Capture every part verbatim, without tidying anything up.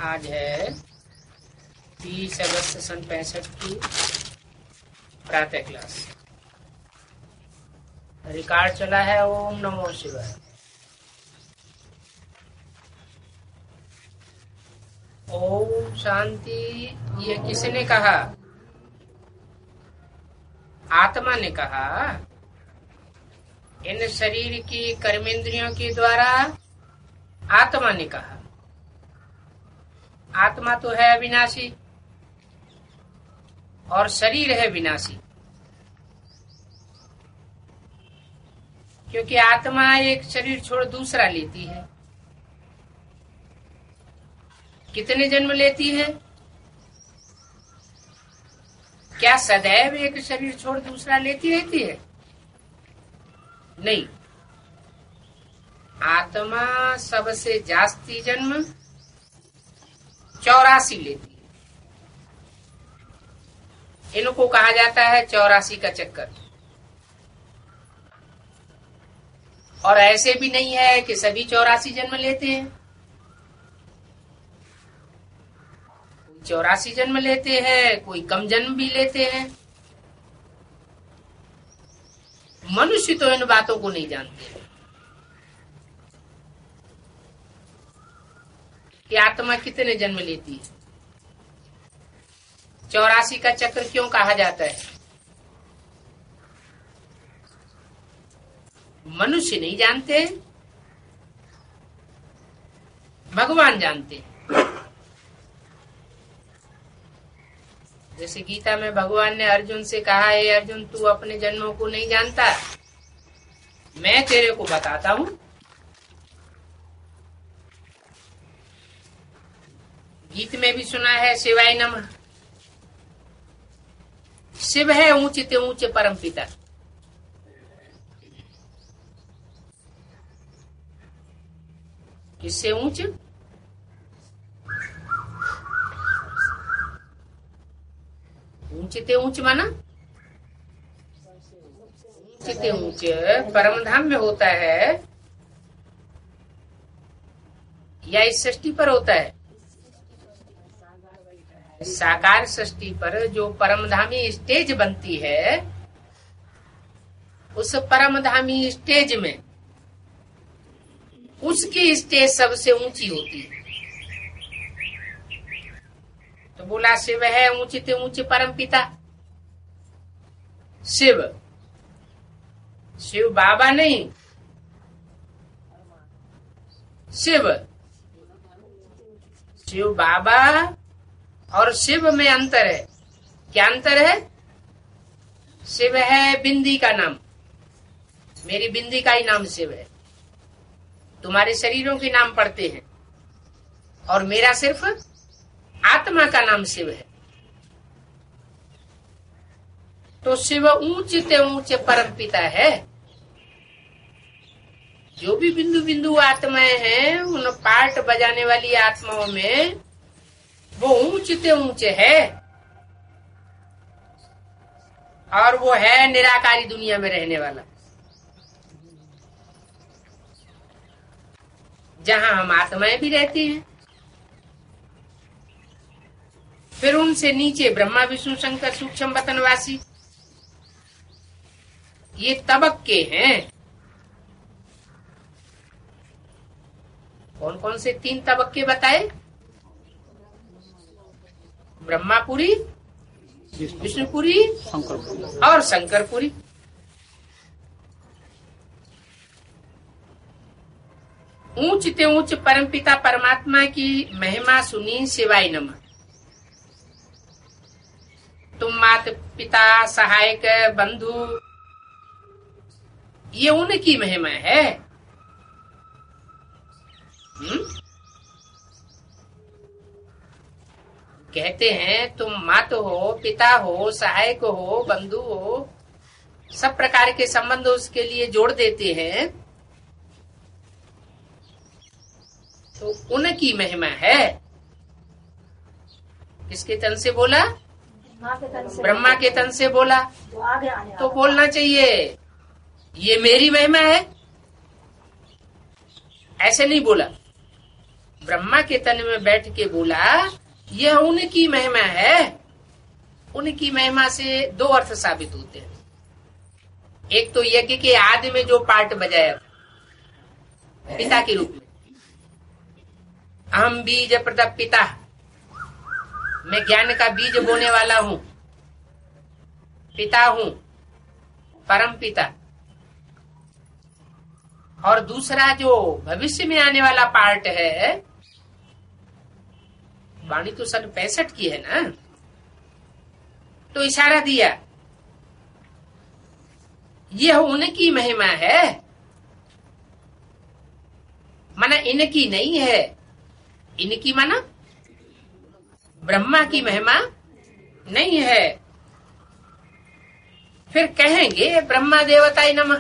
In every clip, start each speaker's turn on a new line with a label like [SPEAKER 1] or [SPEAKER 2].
[SPEAKER 1] आज है तीस अगस्त सन पैंसठ की प्रातः क्लास। रिकॉर्ड चला है ओम नमो शिवाय। ओम शांति। ये किसने कहा? आत्मा ने कहा। इन शरीर की कर्मेंद्रियों के द्वारा आत्मा ने कहा। आत्मा तो है अविनाशी और शरीर है विनाशी, क्योंकि आत्मा एक शरीर छोड़ दूसरा लेती है। कितने जन्म लेती है? क्या सदैव एक शरीर छोड़ दूसरा लेती रहती है? नहीं। आत्मा सबसे जास्ती जन्म चौरासी लेती है। इनको कहा जाता है चौरासी का चक्कर। और ऐसे भी नहीं है कि सभी चौरासी जन्म लेते हैं। कोई चौरासी जन्म लेते हैं, कोई कम जन्म भी लेते हैं। मनुष्य तो इन बातों को नहीं जानते कि आत्मा कितने जन्म लेती है। चौरासी का चक्र क्यों कहा जाता है? मनुष्य नहीं जानते, भगवान जानते हैं। जैसे गीता में भगवान ने अर्जुन से कहा है, अर्जुन तू अपने जन्मों को नहीं जानता, मैं तेरे को बताता हूं। गीत में भी सुना है शिवाय नमः। शिव है ऊंचे ऊंचे परम पिता। किससे ऊंच? ऊंचे ऊंच माना ऊंचे ऊंचे परम धाम में होता है या इस सृष्टि पर होता है? साकार सृष्टि पर जो परमधामी स्टेज बनती है, उस परमधामी स्टेज में उसकी स्टेज सबसे ऊंची होती है। तो बोला शिव है ऊंचे ऊंचे परम पिता। शिव शिव बाबा नहीं, शिव शिव बाबा और शिव में अंतर है। क्या अंतर है? शिव है बिंदी का नाम, मेरी बिंदी का ही नाम शिव है। तुम्हारे शरीरों के नाम पड़ते हैं और मेरा सिर्फ आत्मा का नाम शिव है। तो शिव ऊंचे ऊंचे परम पिता है। जो भी बिंदु बिंदु आत्माएं हैं, उन पार्ट बजाने वाली आत्माओं में वो ऊंचे ऊंचे है। और वो है निराकारी दुनिया में रहने वाला, जहां हम आत्माएं भी रहती हैं। फिर उनसे नीचे ब्रह्मा विष्णु शंकर सूक्ष्म वतनवासी, ये तबक्के हैं। कौन कौन से तीन तबक्के बताए? ब्रह्मापुरी, विष्णुपुरी और शंकरपुरी। ऊंचते ऊंच परमपिता परमात्मा की महिमा सुनी शिवाय नमः। तुम माता पिता सहायक बंधु, ये उनकी महिमा है। हुँ? कहते हैं तुम माता हो, पिता हो, सहायक हो, बंधु हो, सब प्रकार के संबंध उसके लिए जोड़ देते हैं। तो उनकी महिमा है। किसके तन से बोला? ब्रह्मा के तन से बोला। तो बोलना चाहिए ये मेरी महिमा है, ऐसे नहीं बोला। ब्रह्मा के तन में बैठ के बोला, यह उनकी महिमा है। उनकी महिमा से दो अर्थ साबित होते हैं। एक तो यज्ञ के आदि में जो पार्ट बजाया पिता के रूप में, अहम बीज प्रदप पिता, मैं ज्ञान का बीज बोने वाला हूं, पिता हूं, परम पिता। और दूसरा जो भविष्य में आने वाला पार्ट है, वाणी तो सन पैंसठ की है ना, तो इशारा दिया यह उनकी महिमा है, माना इनकी नहीं है। इनकी माना ब्रह्मा की महिमा नहीं है। फिर कहेंगे ब्रह्मा देवताय नमः,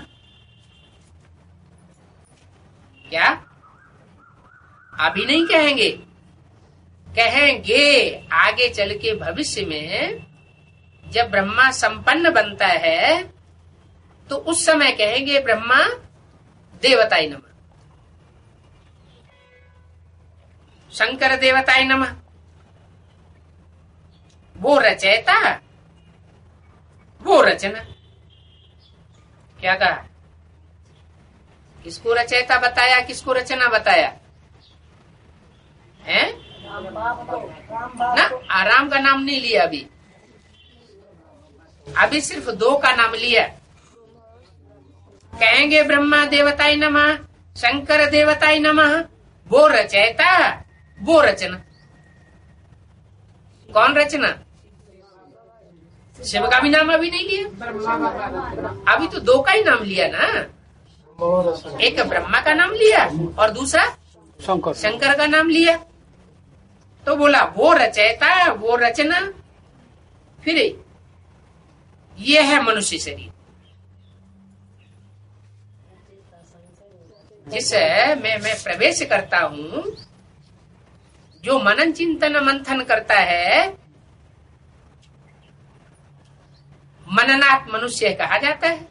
[SPEAKER 1] क्या अभी नहीं कहेंगे, कहेंगे आगे चल के भविष्य में जब ब्रह्मा संपन्न बनता है तो उस समय कहेंगे ब्रह्मा देवताय नमः, शंकर देवताय नमः। वो रचयिता, वो रचना। क्या कहा? किसको रचयिता बताया, किसको रचना बताया है ना? आराम का नाम नहीं लिया अभी, अभी सिर्फ दो का नाम लिया। कहेंगे ब्रह्मा देवताय नमः, शंकर देवताय नमः, वो रचयिता, वो रचना। कौन रचना? शिव का भी नाम अभी नहीं लिया, अभी तो दो का ही नाम लिया ना। एक ब्रह्मा का नाम लिया और दूसरा शंकर शंकर का नाम लिया। तो बोला वो रचयिता, वो रचना। फिर ये है मनुष्य शरीर, जिसमें मैं प्रवेश करता हूँ, जो मनन चिंतन मंथन करता है, मननात् मनुष्य कहा जाता है।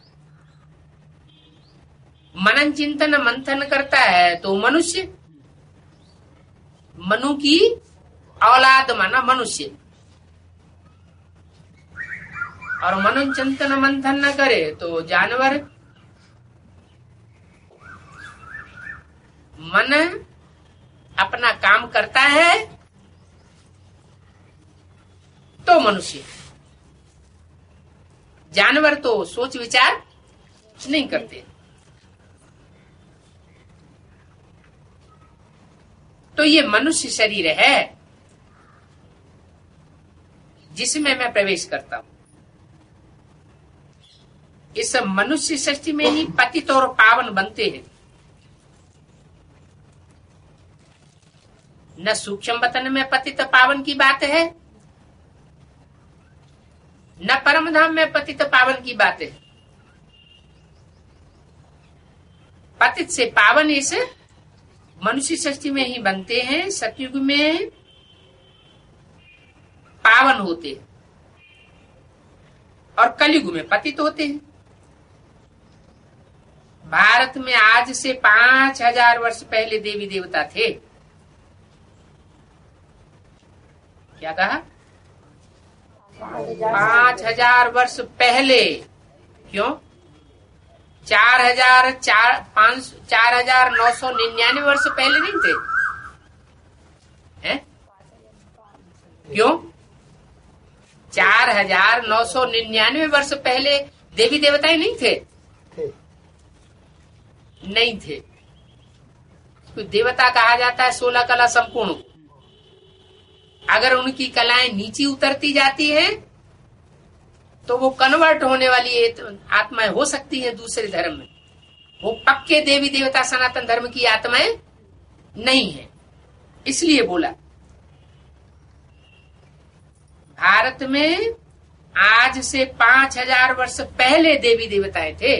[SPEAKER 1] मनन चिंतन मंथन करता है तो मनुष्य, मनु की औलाद माना मनुष्य। और मनन चिंतन मंथन न करे तो जानवर। मन अपना काम करता है तो मनुष्य, जानवर तो सोच विचार नहीं करते। तो ये मनुष्य शरीर है जिसमें मैं प्रवेश करता हूं। इस मनुष्य सृष्टि में ही पतित और पावन बनते हैं। न सूक्ष्म वतन में पतित पावन की बात है, न परम धाम में पतित पावन की बात है। पतित से पावन इस मनुष्य सृष्टि में ही बनते हैं। सतयुग में पावन होते हैं और कलयुग में पतित होते हैं। भारत में आज से पांच हजार वर्ष पहले देवी देवता थे। क्या कहा? पांच हजार वर्ष पहले। क्यों? चार हजार चार पांच चार हजार नौ सौ निन्यानवे वर्ष पहले नहीं थे हैं? क्यों? चार हजार नौ सौ निन्यानवे वर्ष पहले देवी देवताएं नहीं थे, थे। नहीं थे। तो देवता कहा जाता है सोलह कला संपूर्ण। अगर उनकी कलाएं नीचे उतरती जाती है तो वो कन्वर्ट होने वाली आत्माएं हो सकती है दूसरे धर्म में। वो पक्के देवी देवता सनातन धर्म की आत्माएं नहीं है। इसलिए बोला भारत में आज से पांच हजार वर्ष पहले देवी देवताएं थे,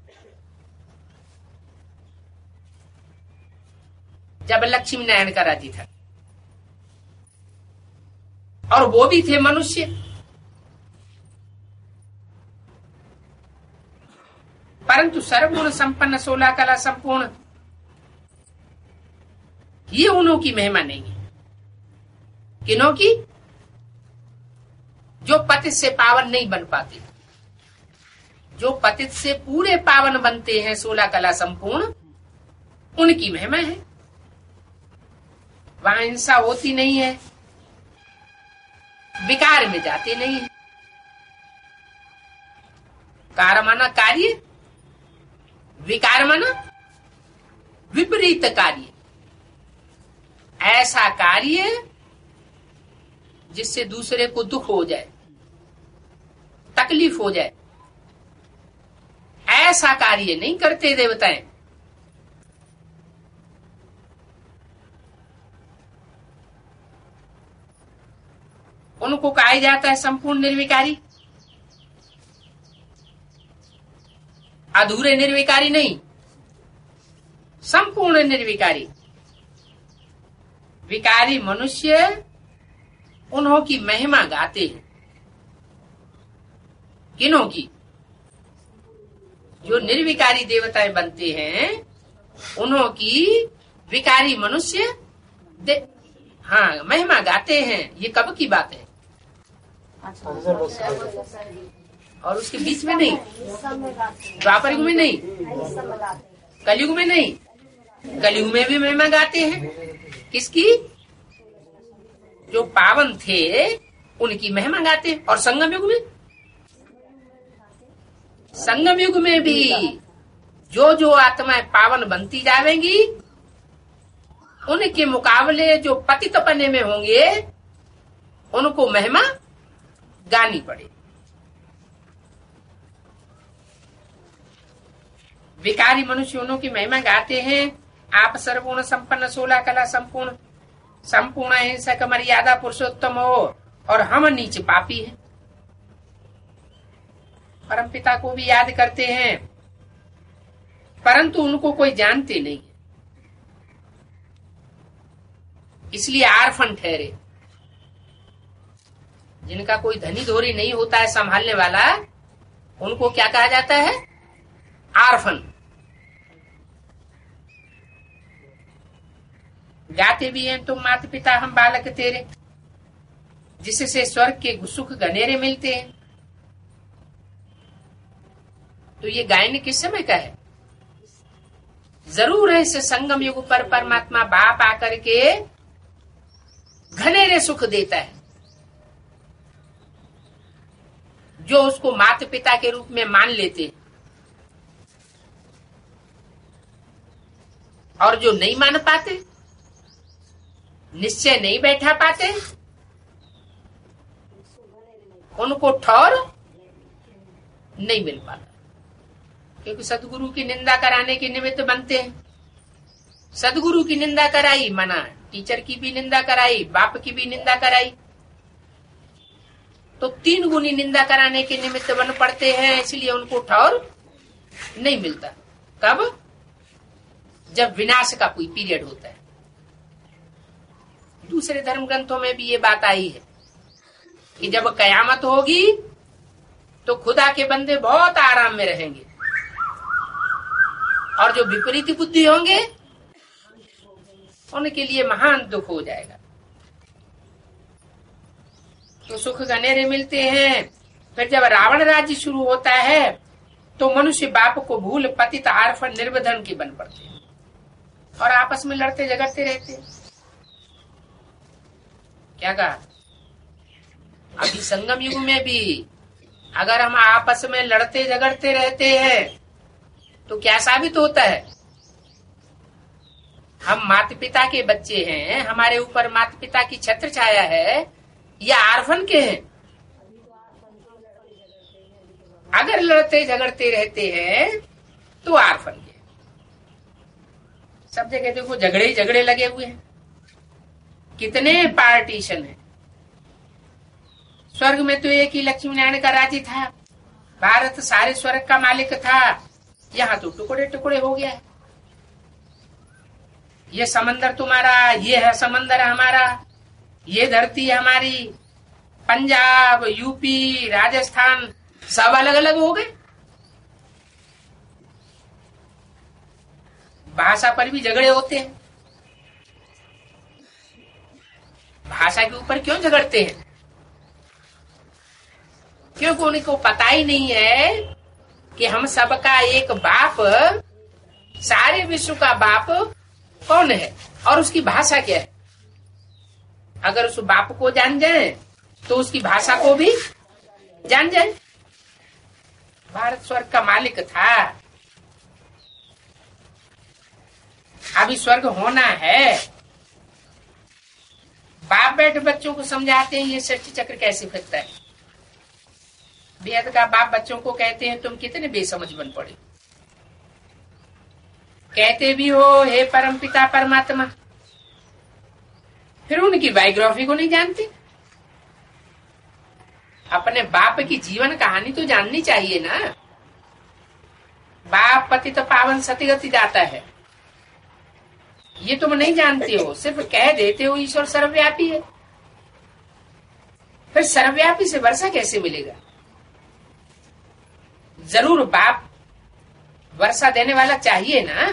[SPEAKER 1] जब लक्ष्मी नारायण का राज्य था, और वो भी थे मनुष्य। परंतु सर्वगुण संपन्न सोलह कला संपूर्ण ये उन्हों की महिमा नहीं है। किन्हों की? जो पतित से पावन नहीं बन पाते। जो पतित से पूरे पावन बनते हैं, सोलह कला संपूर्ण, उनकी महिमा है। वहां हिंसा होती नहीं है, विकार में जाते नहीं है। कार माना कार्य, विकार माना विपरीत कार्य। ऐसा कार्य जिससे दूसरे को दुख हो जाए, तकलीफ हो जाए, ऐसा कार्य नहीं करते देवताएं। उनको कहा जाता है संपूर्ण निर्विकारी। अधूरे निर्विकारी नहीं, संपूर्ण निर्विकारी। विकारी मनुष्य उन्हों की महिमा गाते हैं। किन्हों की? जो निर्विकारी देवताएं बनते हैं, उन्हों की विकारी मनुष्य दे, हाँ महिमा गाते हैं। ये कब की बात है? और उसके बीच में नहीं, द्वापर युग में नहीं, कलयुग में नहीं। कलयुग में भी महिमा गाते हैं। किसकी? जो पावन थे उनकी महिमा गाते हैं। और संगम युग में, संगम युग में भी जो जो आत्माएं पावन बनती जाएंगी, उनके मुकाबले जो पतित पने में होंगे, उनको महिमा गानी पड़े। विकारी मनुष्य उन्हों की महिमा गाते हैं। आप सर्वगुण संपन्न, सोलह कला संपूर्ण, संपूर्ण अहिंसक, मर्यादा पुरुषोत्तम हो, और हम नीच पापी हैं। परमपिता को भी याद करते हैं, परंतु उनको कोई जानते नहीं, इसलिए आरफन ठहरे। जिनका कोई धनी धोरी नहीं होता है संभालने वाला, उनको क्या कहा जाता है? आरफन। गाते भी हैं तुम माता पिता हम बालक तेरे, जिससे स्वर्ग के सुख घनेरे मिलते हैं। तो ये गायन किस समय का है? जरूर है इस संगम युग पर परमात्मा बाप आकर के घनेरे सुख देता है। जो उसको माता पिता के रूप में मान लेते, और जो नहीं मान पाते, निश्चय नहीं बैठा पाते, उनको ठौर नहीं मिल पाता। क्योंकि सदगुरु की निंदा कराने के निमित्त बनते हैं। सदगुरु की निंदा कराई, मना टीचर की भी निंदा कराई, बाप की भी निंदा कराई, तो तीन गुनी निंदा कराने के निमित्त बन पड़ते हैं। इसलिए उनको ठौर नहीं मिलता। कब? जब विनाश का कोई पीरियड होता है। दूसरे धर्म ग्रंथों में भी ये बात आई है कि जब कयामत होगी तो खुदा के बंदे बहुत आराम में रहेंगे, और जो विपरीत बुद्धि होंगे उनके लिए महान दुख हो जाएगा। तो सुख घनेरे मिलते हैं। फिर जब रावण राज्य शुरू होता है तो मनुष्य बाप को भूल पतित आर्फन निर्वधन के बन पड़ते हैं, और आपस में लड़ते झगड़ते रहते हैं। क्या कहा? अभी संगम युग में भी अगर हम आपस में लड़ते झगड़ते रहते हैं तो क्या साबित होता है? हम माता पिता के बच्चे हैं, हमारे ऊपर माता पिता की छत्र छाया है, या आर्फन के हैं? अगर लड़ते झगड़ते रहते हैं तो आर्फन के। सब जगह देखो झगड़े ही झगड़े लगे हुए हैं। कितने पार्टीशन है। स्वर्ग में तो एक ही लक्ष्मी नारायण का राज्य था, भारत सारे स्वर्ग का मालिक था। यहाँ तो टुकड़े टुकड़े हो गया है। ये समंदर तुम्हारा, ये है समंदर हमारा, ये धरती हमारी। पंजाब, यूपी, राजस्थान सब अलग अलग हो गए। भाषा पर भी झगड़े होते हैं। भाषा के ऊपर क्यों झगड़ते हैं? क्योंकि उनको पता ही नहीं है कि हम सबका एक बाप, सारे विश्व का बाप कौन है और उसकी भाषा क्या है। अगर उस बाप को जान जाए तो उसकी भाषा को भी जान जाए। भारत स्वर्ग का मालिक था, अभी स्वर्ग होना है। बाप बैठ बच्चों को समझाते हैं ये सृष्टि चक्र कैसे फिरता है। बेहद का बाप बच्चों को कहते हैं तुम कितने बेसमझ बन पड़े। कहते भी हो हे परम पिता परमात्मा, फिर उनकी बायोग्राफी को नहीं जानते। अपने बाप की जीवन कहानी तो जाननी चाहिए ना। बाप पतित पावन सतीगति जाता है, ये तुम नहीं जानते हो, सिर्फ कह देते हो ईश्वर सर्वव्यापी है। फिर सर्वव्यापी से वर्षा कैसे मिलेगा? जरूर बाप वर्षा देने वाला चाहिए ना,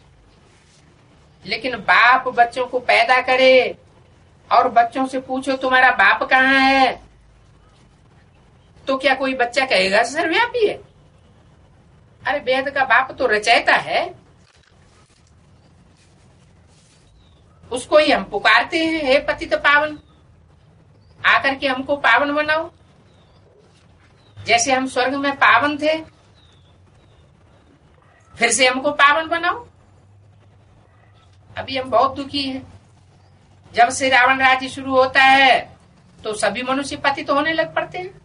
[SPEAKER 1] लेकिन बाप बच्चों को पैदा करे और बच्चों से पूछो तुम्हारा बाप कहाँ है, तो क्या कोई बच्चा कहेगा सर्वव्यापी है? अरे वेद का बाप तो रचयिता है, उसको ही हम पुकारते हैं हे पतित पावन, आकर के हमको पावन बनाओ। जैसे हम स्वर्ग में पावन थे, फिर से हमको पावन बनाओ। अभी हम बहुत दुखी हैं। जब से रावण राज्य शुरू होता है तो सभी मनुष्य पतित तो होने लग पड़ते हैं।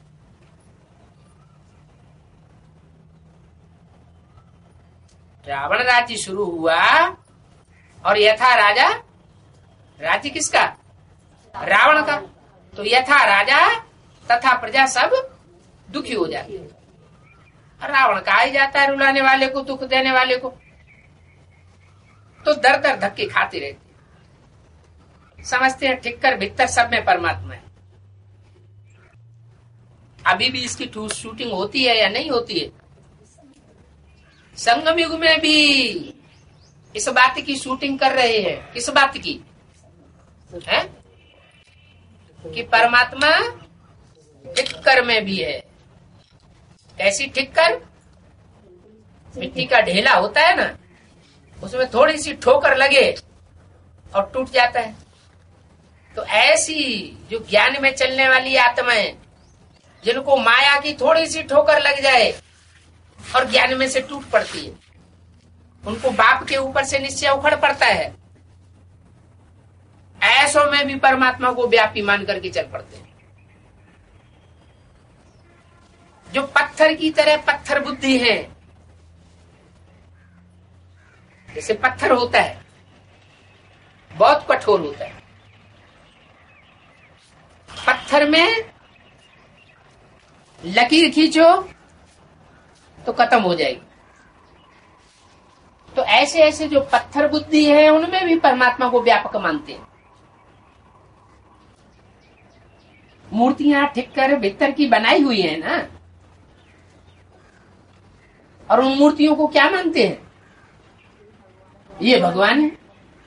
[SPEAKER 1] रावण राज्य शुरू हुआ और यथा राजा, राज्य किसका? रावण का। तो यथा राजा तथा प्रजा सब दुखी हो जाती है। रावण कहा ही जाता है रुलाने वाले को, दुख देने वाले को। तो दर दर धक्के खाती रहती है, समझते हैं ठीक कर भीतर सब में परमात्मा है। अभी भी इसकी शूटिंग होती है या नहीं होती है? संगम युग में भी इस बात की शूटिंग कर रहे हैं। किस बात की है? कि परमात्मा ठिक्कर में भी है। कैसी ठिक्कर? मिट्टी का ढेला होता है ना, उसमें थोड़ी सी ठोकर लगे और टूट जाता है। तो ऐसी जो ज्ञान में चलने वाली आत्माएं, जिनको माया की थोड़ी सी ठोकर लग जाए और ज्ञान में से टूट पड़ती है, उनको बाप के ऊपर से निश्चय उखड़ पड़ता है। ऐसों में भी परमात्मा को व्यापी मान करके चल पड़ते हैं। जो पत्थर की तरह पत्थर बुद्धि है, जैसे पत्थर होता है बहुत कठोर होता है, पत्थर में लकीर खींचो तो खत्म हो जाएगी। तो ऐसे ऐसे जो पत्थर बुद्धि है उनमें भी परमात्मा को व्यापक मानते हैं। मूर्तियां ठिक्कर भीतर की बनाई हुई है ना, और उन मूर्तियों को क्या मानते हैं? ये भगवान है।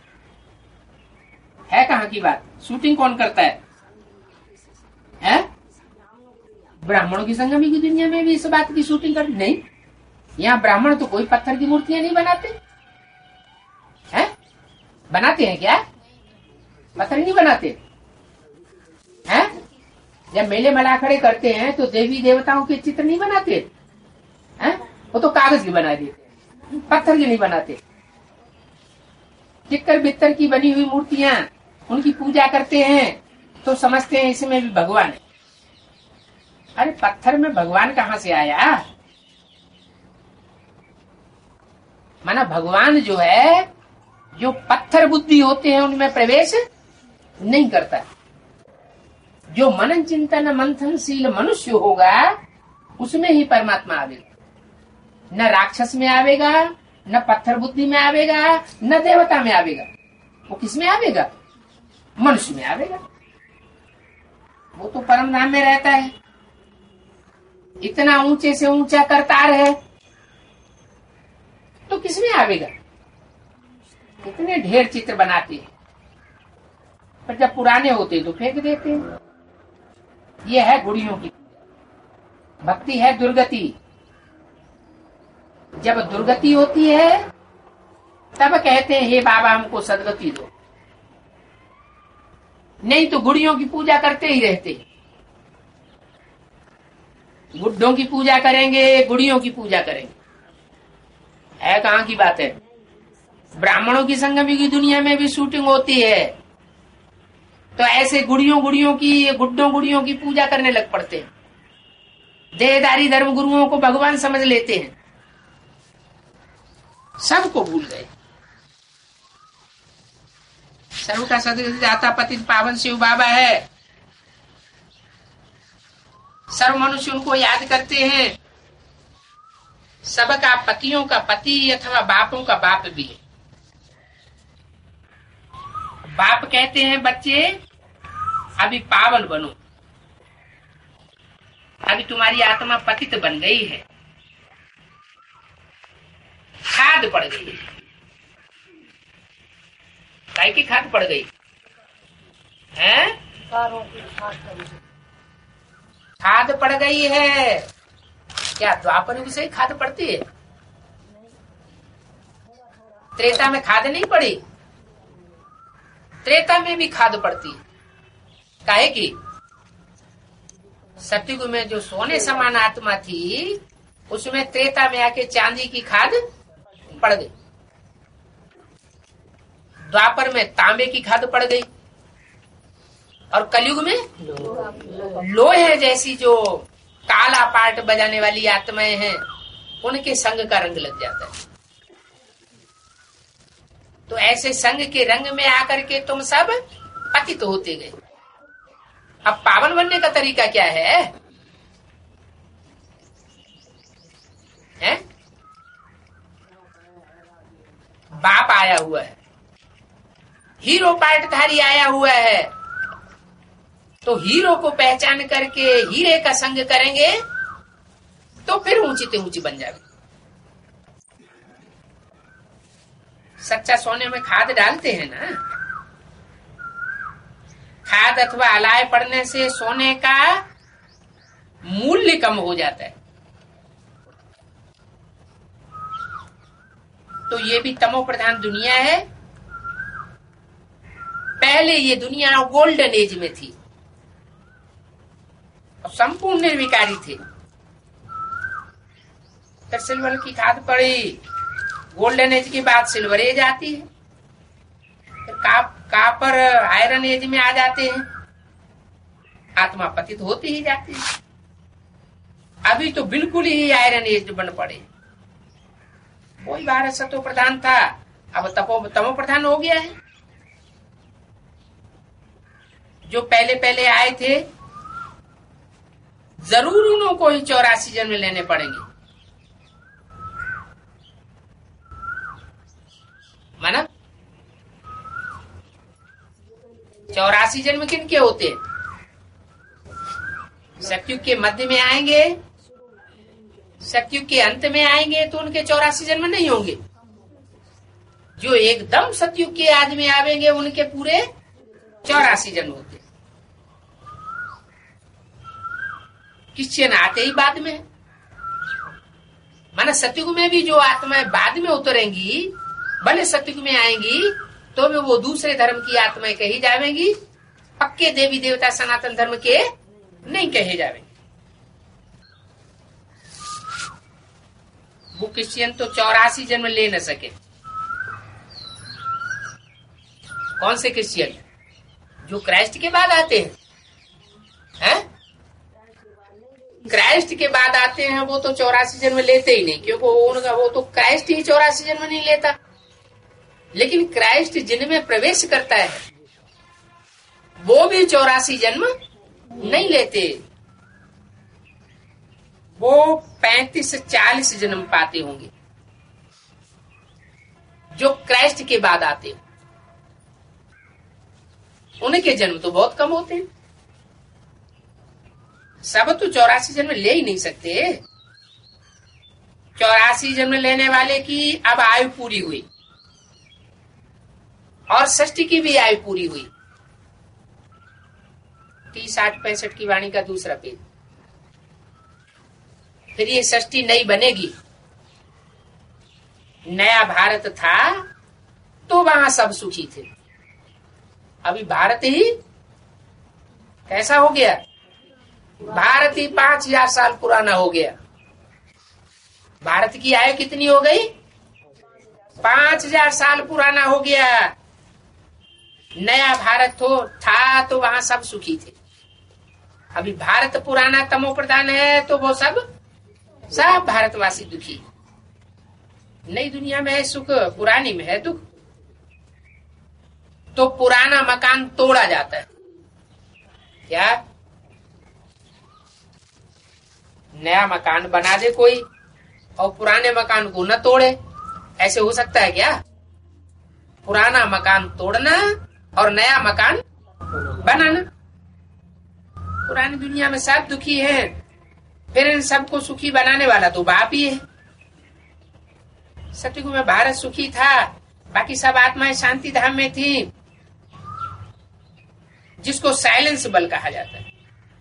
[SPEAKER 1] है कहाँ की बात? शूटिंग कौन करता है? है ब्राह्मणों की संगमी की दुनिया में भी इस बात की शूटिंग करती नहीं। यहाँ ब्राह्मण तो कोई पत्थर की मूर्तियां नहीं बनाते हैं। बनाते हैं क्या? पत्थर नहीं बनाते हैं। जब मेले मला खड़े करते हैं तो देवी देवताओं के चित्र नहीं बनाते हैं, वो तो कागज की बना देते, पत्थर की नहीं बनाते। टिक्कर बित्तर की बनी हुई मूर्तियां उनकी पूजा करते हैं तो समझते हैं इसमें भी भगवान है। अरे पत्थर में भगवान कहाँ से आया? माना भगवान जो है, जो पत्थर बुद्धि होते हैं उनमें प्रवेश नहीं करता। जो मनन चिंतन मंथनशील मनुष्य होगा उसमें ही परमात्मा आवेगा। न राक्षस में आवेगा, न पत्थर बुद्धि में आवेगा, न देवता में आवेगा। वो किस में आवेगा? मनुष्य में आवेगा। वो तो परम धाम में रहता है। इतना ऊंचे से ऊंचा करतार है तो किस में आवेगा? कितने ढेर चित्र बनाते हैं पर जब पुराने होते तो फेंक देते हैं। ये है गुड़ियों की पूजा। भक्ति है दुर्गति। जब दुर्गति होती है तब कहते हैं हे बाबा हमको सदगति दो, नहीं तो गुड़ियों की पूजा करते ही रहते। गुड्डों की पूजा करेंगे, गुड़ियों की पूजा करेंगे, है कहाँ की बात है। ब्राह्मणों की संगमी की दुनिया में भी शूटिंग होती है, तो ऐसे गुड़ियों गुड़ियों की गुड्डों गुड़ियों की पूजा करने लग पड़ते हैं। देहदारी धर्म गुरुओं को भगवान समझ लेते हैं, सबको भूल गए। सर्व का सदगति दाता पतित पावन शिव बाबा है। सर्व मनुष्य उनको याद करते हैं। सबका पतियों का पति अथवा बापों का बाप भी है। बाप कहते हैं बच्चे अभी पावन बनो, अभी तुम्हारी आत्मा पतित बन गई है, खाद पड़ गई है। काय की खाद पड़ गई है? खाद पड़ गई है। क्या द्वापर युग से ही खाद पड़ती है? त्रेता में खाद नहीं पड़ी? त्रेता में भी खाद पड़ती है। काहे की सतयुग में जो सोने समान आत्मा थी उसमें त्रेता में आके चांदी की खाद पड़ गई। द्वापर में तांबे की खाद पड़ गई और कलयुग में लोहे जैसी जो काला पाट बजाने वाली आत्माएं हैं उनके संग का रंग लग जाता है। तो ऐसे संग के रंग में आकर के तुम सब पतित होते गए। अब पावन बनने का तरीका क्या है? हैं? बाप आया हुआ है, हीरो पाटधारी आया हुआ है, तो हीरो को पहचान करके हीरे का संग करेंगे तो फिर ऊंची ते ऊंची बन जाएगी। सच्चा सोने में खाद डालते हैं ना, खाद अथवा अलाय पड़ने से सोने का मूल्य कम हो जाता है। तो ये भी तमो प्रधान दुनिया है। पहले ये दुनिया गोल्डन एज में थी और संपूर्ण निर्विकारी थे। फिर सिल्वर की खाद पड़ी, गोल्डन एज के बाद सिल्वर एज आती है, फिर काप कापर आयरन एज में आ जाते हैं, आत्मा पतित होती ही जाती है। अभी तो बिल्कुल ही आयरन एज बन पड़े। वही भारत सतो प्रधान था, अब तपो तमो प्रधान हो गया है। जो पहले पहले आए थे जरूर उनको ही चौरासी जन्म लेने पड़ेंगे। माना चौरासी जन्म किन के होते हैं? सतयुग के मध्य में आएंगे, सतयुग के अंत में आएंगे तो उनके चौरासी जन्म नहीं होंगे। जो एकदम सतयुग के आदमी आवेंगे उनके पूरे चौरासी जन्म होते। क्रिश्चियन आते ही बाद में। माना सतयुग में भी जो आत्माएं बाद में उतरेंगी, भले सतयुग में आएंगी तो भी वो दूसरे धर्म की आत्माएं कही जाएंगी, पक्के देवी देवता सनातन धर्म के नहीं कहे जाएंगे। वो क्रिश्चियन तो चौरासी जन्म ले न सके। कौन से क्रिश्चियन? जो क्राइस्ट के बाद आते हैं, हैं? क्राइस्ट के बाद आते हैं वो तो चौरासी जन्म लेते ही नहीं, क्योंकि वो उनका वो तो क्राइस्ट ही चौरासी जन्म नहीं लेता। लेकिन क्राइस्ट जिनमें प्रवेश करता है वो भी चौरासी जन्म नहीं लेते, वो पैंतीस से चालीस जन्म पाते होंगे जो क्राइस्ट के बाद आते। उनके जन्म तो बहुत कम होते हैं। सब तो चौरासी जन्म ले ही नहीं सकते। चौरासी जन्म लेने वाले की अब आयु पूरी हुई और षष्ठी की भी आयु पूरी हुई, तीस आठ पैंसठ की वाणी का दूसरा पेज। फिर ये षष्ठी नई बनेगी। नया भारत था तो वहां सब सुखी थे। अभी भारत ही कैसा हो गया? भारत ही पांच हजार साल पुराना हो गया। भारत की आयु कितनी हो गई? पांच हजार साल पुराना हो गया। नया भारत तो था तो वहां सब सुखी थे। अभी भारत पुराना तमो प्रधान है तो वो सब सब भारतवासी दुखी। नई दुनिया में है सुख, पुरानी में है दुख। तो पुराना मकान तोड़ा जाता है क्या? नया मकान बना दे कोई और पुराने मकान को न तोड़े, ऐसे हो सकता है क्या? पुराना मकान तोड़ना और नया मकान बनाना। पुरानी दुनिया में सब दुखी हैं, फिर इन सबको सुखी बनाने वाला तो बाप ही है। सतयुग में भारत सुखी था, बाकी सब आत्माएं शांति धाम में थी, जिसको साइलेंस बल कहा जाता है।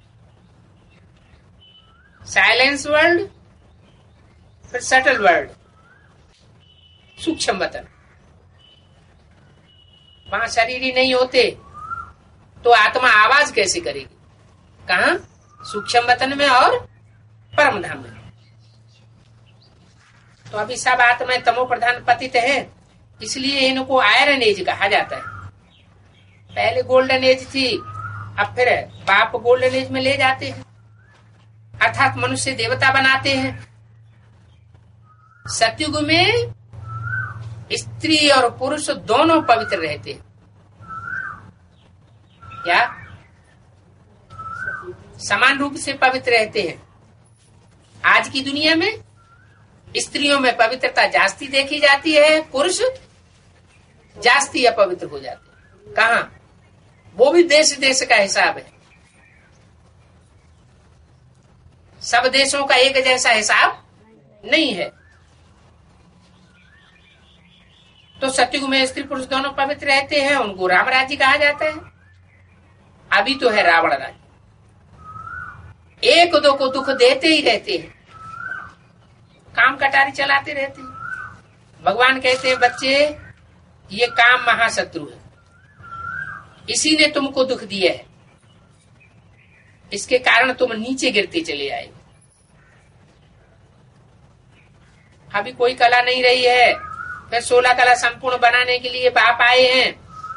[SPEAKER 1] साइलेंस वर्ल्ड, फिर सटल वर्ल्ड, सूक्ष्म वतन। वहां शरीर ही नहीं होते तो आत्मा आवाज कैसे करेगी? कहा? सूक्ष्म वतन में और परम धाम में। तो अभी सब आत्माएं तमो प्रधान पतित है, इसलिए इनको आयरन एज कहा जाता है। पहले गोल्डन एज थी, अब फिर बाप गोल्डन एज में ले जाते हैं, अर्थात मनुष्य देवता बनाते हैं। सतयुग में स्त्री और पुरुष दोनों पवित्र रहते हैं। क्या? समान रूप से पवित्र रहते हैं। आज की दुनिया में स्त्रियों में पवित्रता जास्ती देखी जाती है, पुरुष जास्ती अपवित्र हो जाते हैं। कहा? वो भी देश देश का हिसाब है। सब देशों का एक जैसा हिसाब नहीं है। तो सतयुग में स्त्री पुरुष दोनों पवित्र रहते हैं, उनको राम राज्य कहा जाता है। अभी तो है रावण राज्य, एक दो को दुख देते ही रहते हैं, काम कटारी चलाते रहते हैं। भगवान कहते हैं बच्चे, ये काम महाशत्रु है, इसी ने तुमको दुख दिया है, इसके कारण तुम नीचे गिरते चले आए। अभी कोई कला नहीं रही है, फिर सोलह कला संपूर्ण बनाने के लिए बाप आए हैं।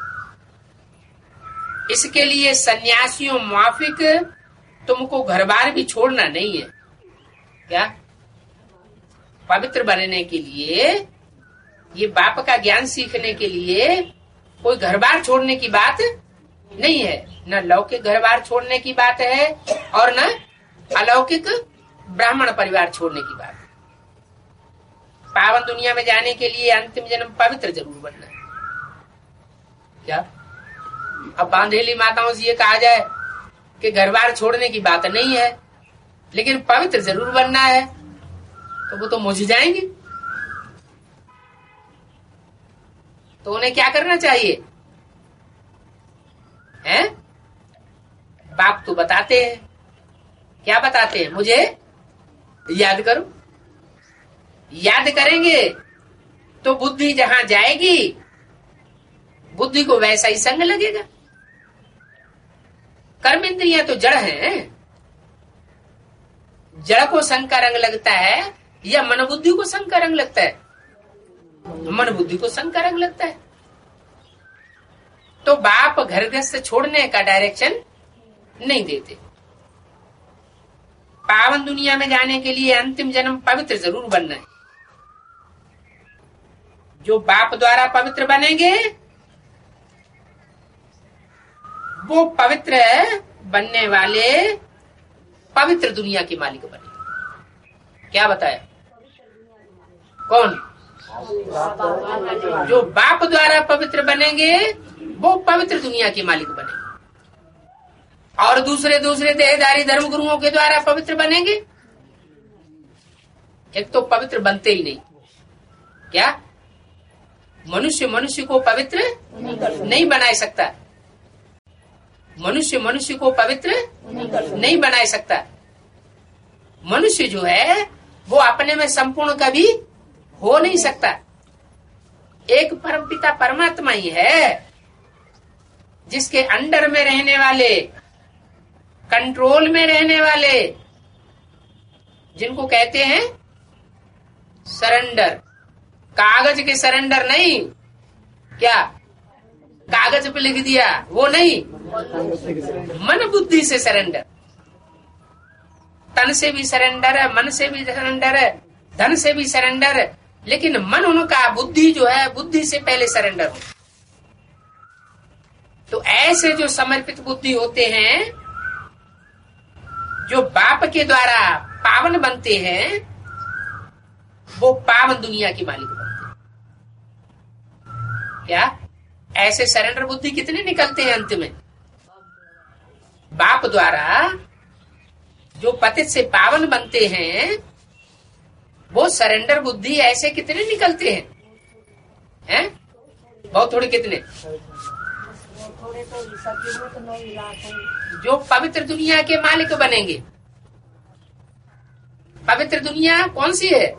[SPEAKER 1] इसके लिए सन्यासियों माफिक तुमको घर बार भी छोड़ना नहीं है। क्या? पवित्र बनने के लिए, ये बाप का ज्ञान सीखने के लिए कोई घर बार छोड़ने की बात नहीं है। न लौकिक घर बार छोड़ने की बात है और न अलौकिक ब्राह्मण परिवार छोड़ने की बात है। पावन दुनिया में जाने के लिए अंतिम जन्म पवित्र जरूर बनना है। क्या? अब बांधेली माताओं से ये कहा जाए कि घर बार छोड़ने की बात नहीं है, लेकिन पवित्र जरूर बनना है, तो वो तो मुझ जाएंगे। तो उन्हें क्या करना चाहिए? हैं? बाप तो बताते हैं। क्या बताते हैं? मुझे याद करो। याद करेंगे तो बुद्धि जहां जाएगी, बुद्धि को वैसा ही संग लगेगा। कर्म इंद्रियां तो जड़ हैं, जड़ को संग का रंग लगता है या मन बुद्धि को संग का रंग लगता है? मन बुद्धि को संग का रंग लगता है। तो बाप घर गृहस्थ छोड़ने का डायरेक्शन नहीं देते। पावन दुनिया में जाने के लिए अंतिम जन्म पवित्र जरूर बनना है। जो बाप द्वारा पवित्र बनेंगे वो पवित्र बनने वाले पवित्र दुनिया के मालिक बने। क्या बताया? कौन? जो बाप द्वारा पवित्र बनेंगे वो पवित्र दुनिया के मालिक बनेंगे। और दूसरे दूसरे देहधारी धर्म गुरुओं के द्वारा पवित्र बनेंगे, एक तो पवित्र बनते ही नहीं। क्या? मनुष्य मनुष्य को पवित्र नहीं बना सकता। मनुष्य मनुष्य को पवित्र नहीं बना सकता। मनुष्य जो है वो अपने में संपूर्ण कभी हो नहीं सकता। एक परमपिता परमात्मा ही है जिसके अंडर में रहने वाले, कंट्रोल में रहने वाले, जिनको कहते हैं सरेंडर। कागज के सरेंडर नहीं, क्या कागज पे लिख दिया वो नहीं, मन बुद्धि से सरेंडर। तन से भी सरेंडर है, मन से भी सरेंडर है, धन से भी सरेंडर है, लेकिन मन उनका, बुद्धि जो है बुद्धि से पहले सरेंडर हो। तो ऐसे जो समर्पित बुद्धि होते हैं, जो बाप के द्वारा पावन बनते हैं, वो पावन दुनिया के मालिक बनते हैं। क्या ऐसे सरेंडर बुद्धि कितने निकलते हैं अंत में? बाप द्वारा जो पतित से पावन बनते हैं, वो सरेंडर बुद्धि ऐसे कितने निकलते हैं? हैं? बहुत थोड़े। कितने? जो पवित्र दुनिया के मालिक बनेंगे। पवित्र दुनिया कौन सी है?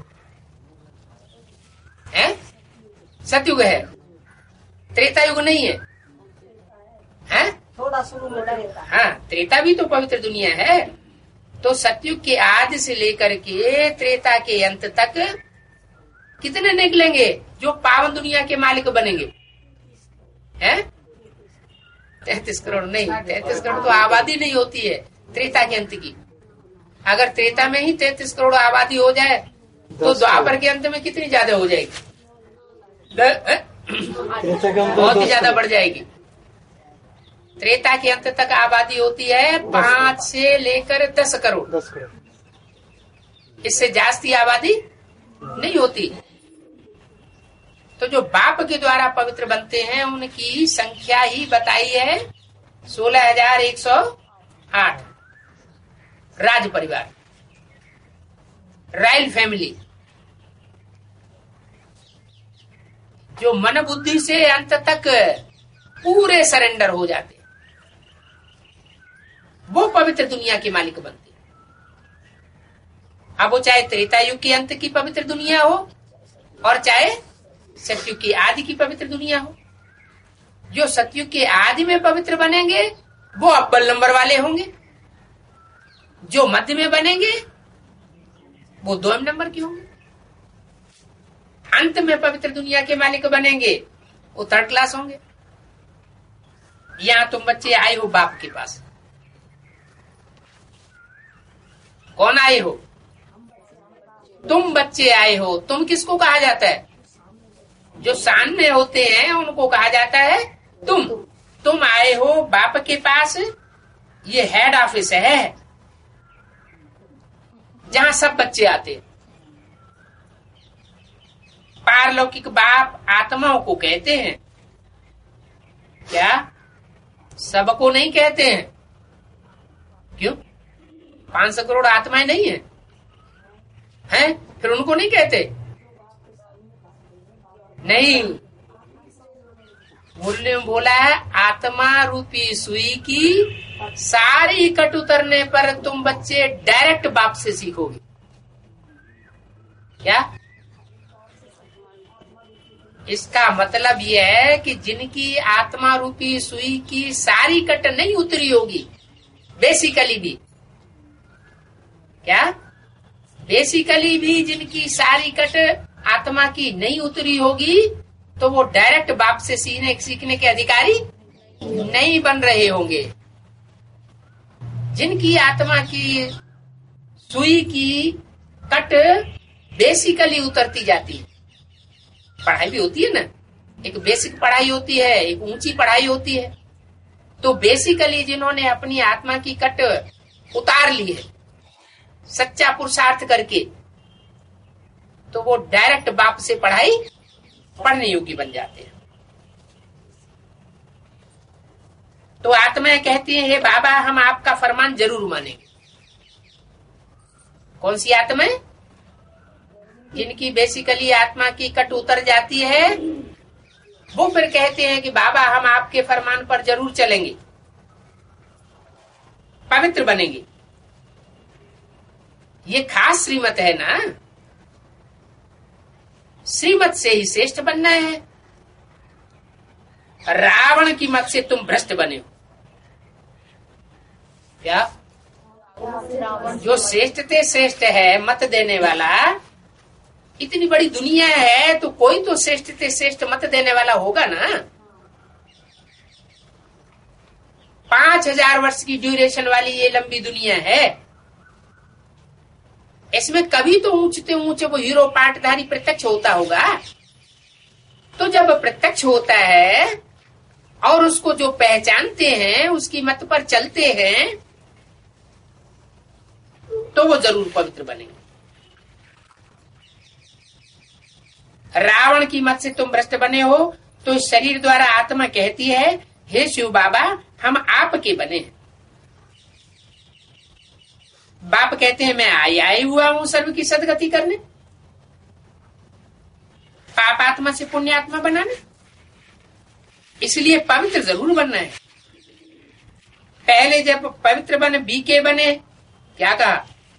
[SPEAKER 1] हैं? सतयुग है, त्रेता युग नहीं है। हैं? थोड़ा शुरू में लगेगा। हाँ, त्रेता भी तो पवित्र दुनिया है। तो सतयुग के आदि से लेकर के त्रेता के अंत तक कितने निकलेंगे जो पावन दुनिया के मालिक बनेंगे? हैं? तैतीस करोड़ नहीं, तैतीस करोड़ तो आबादी नहीं होती है त्रेता के अंत की। अगर त्रेता में ही तैतीस करोड़ आबादी हो जाए तो द्वापर के अंत में कितनी ज्यादा हो जाएगी? बहुत ही ज्यादा बढ़ जाएगी। त्रेता के अंत तक आबादी होती है पांच से लेकर दस करोड़। इससे जास्ती आबादी नहीं होती। तो जो बाप के द्वारा पवित्र बनते हैं उनकी संख्या ही बताई है सोलह हजार एक सौ आठ। राज परिवार, रॉयल फैमिली, जो मन बुद्धि से अंत तक पूरे सरेंडर हो जाते, वो पवित्र दुनिया के मालिक बनते। अब वो चाहे त्रेता युग के अंत की पवित्र दुनिया हो और चाहे सतयुग की आदि की पवित्र दुनिया हो। जो सतयुग के आदि में पवित्र बनेंगे वो अव्वल नंबर वाले होंगे, जो मध्य में बनेंगे वो दो नंबर के होंगे, अंत में पवित्र दुनिया के मालिक बनेंगे वो थर्ड क्लास होंगे। यहां तुम बच्चे आए हो बाप के पास, कौन आए हो? तुम बच्चे आए हो। तुम किसको कहा जाता है? जो सामने होते हैं उनको कहा जाता है तुम। तुम आए हो बाप के पास, ये हेड ऑफिस है जहां सब बच्चे आते हैं। पारलौकिक बाप आत्माओं को कहते हैं, क्या सबको नहीं कहते हैं? क्यों? पांच सौ करोड़ आत्माएं नहीं है हैं? फिर उनको नहीं कहते? नहीं, मूल्य में बोला है आत्मा रूपी सुई की सारी कट उतरने पर तुम बच्चे डायरेक्ट बाप से सीखोगे। क्या? इसका मतलब यह है कि जिनकी आत्मा रूपी सुई की सारी कट नहीं उतरी होगी, बेसिकली भी, क्या बेसिकली भी जिनकी सारी कट आत्मा की नहीं उतरी होगी, तो वो डायरेक्ट बाप से सीखने सीखने के अधिकारी नहीं बन रहे होंगे। जिनकी आत्मा की सुई की कट बेसिकली उतरती जाती है, पढ़ाई भी होती है ना, एक बेसिक पढ़ाई होती है, एक ऊंची पढ़ाई होती है। तो बेसिकली जिन्होंने अपनी आत्मा की कट उतार ली है सच्चा पुरुषार्थ करके, तो वो डायरेक्ट बाप से पढ़ाई पढ़ने योग्य बन जाते हैं। तो आत्माएं कहती है, हे बाबा हम आपका फरमान जरूर मानेंगे। कौन सी आत्माएं? जिनकी बेसिकली आत्मा की कट उतर जाती है, वो फिर कहते हैं कि बाबा हम आपके फरमान पर जरूर चलेंगे। पवित्र बनेंगे। ये खास श्रीमत है ना, श्रीमत से ही श्रेष्ठ बनना है। रावण की मत से तुम भ्रष्ट बने हो। क्या जो श्रेष्ठ ते श्रेष्ठ है मत देने वाला, इतनी बड़ी दुनिया है तो कोई तो श्रेष्ठ ते श्रेष्ठ मत देने वाला होगा ना। पांच हजार वर्ष की ड्यूरेशन वाली ये लंबी दुनिया है, इसमें कभी तो ऊंचते ऊंचे वो हीरो पाटधारी प्रत्यक्ष होता होगा। तो जब प्रत्यक्ष होता है और उसको जो पहचानते हैं, उसकी मत पर चलते हैं, तो वो जरूर पवित्र बनेंगे। रावण की मत से तुम भ्रष्ट बने हो, तो शरीर द्वारा आत्मा कहती है, हे शिव बाबा हम आपके बने हैं। बाप कहते हैं मैं आई आई हुआ हूं सर्व की सदगति करने, पाप आत्मा से पुण्य आत्मा बनाने। इसलिए पवित्र जरूर बनना है। पहले जब पवित्र बने बीके बने, क्या कहा?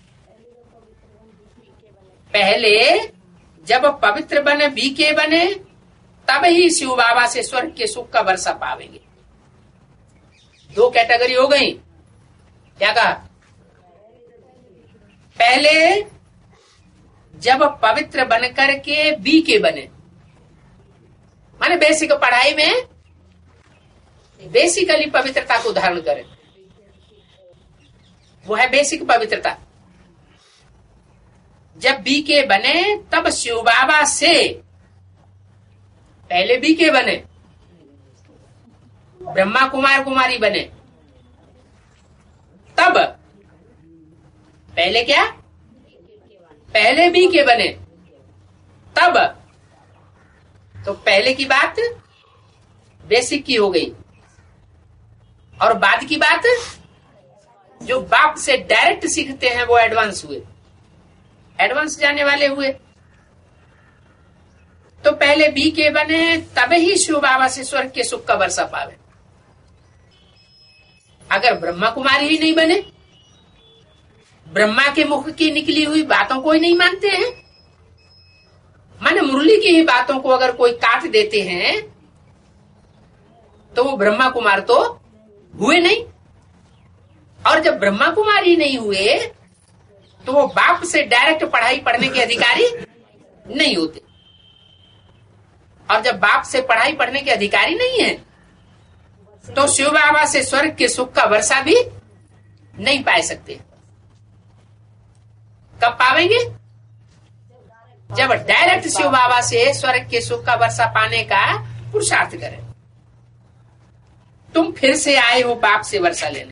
[SPEAKER 1] पहले जब पवित्र बने बीके बने, तब ही शिव बाबा से स्वर्ग के सुख का वर्षा पावेंगे। दो कैटेगरी हो गई। क्या कहा? पहले जब पवित्र बनकर के बीके बने, माने बेसिक पढ़ाई में बेसिकली पवित्रता को धारण करें, वो है बेसिक पवित्रता। जब बीके बने तब शिव बाबा से, पहले बीके बने, ब्रह्मा कुमार कुमारी बने, तब पहले क्या? पहले बीके बने, तब तो पहले की बात बेसिक की हो गई, और बाद की बात जो बाप से डायरेक्ट सीखते हैं वो एडवांस हुए, एडवांस जाने वाले हुए। तो पहले बीके बने तब ही शिव बाबा से स्वर्ग के सुख का वर्षा पावे। अगर ब्रह्मा कुमारी ही नहीं बने, ब्रह्मा के मुख की निकली हुई बातों को ही नहीं मानते हैं, माने मुरली की ही बातों को अगर कोई काट देते हैं, तो वो ब्रह्मा कुमार तो हुए नहीं। और जब ब्रह्मा कुमारी नहीं हुए, तो वो बाप से डायरेक्ट पढ़ाई पढ़ने के अधिकारी नहीं होते। और जब बाप से पढ़ाई पढ़ने के अधिकारी नहीं है, तो शिव बाबा से स्वर्ग के सुख का वर्षा भी नहीं पा सकते। कब पावेंगे? जब डायरेक्ट शिव बाबा से स्वर्ग के सुख का वर्षा पाने का पुरुषार्थ करें। तुम फिर से आए हो बाप से वर्षा लेने।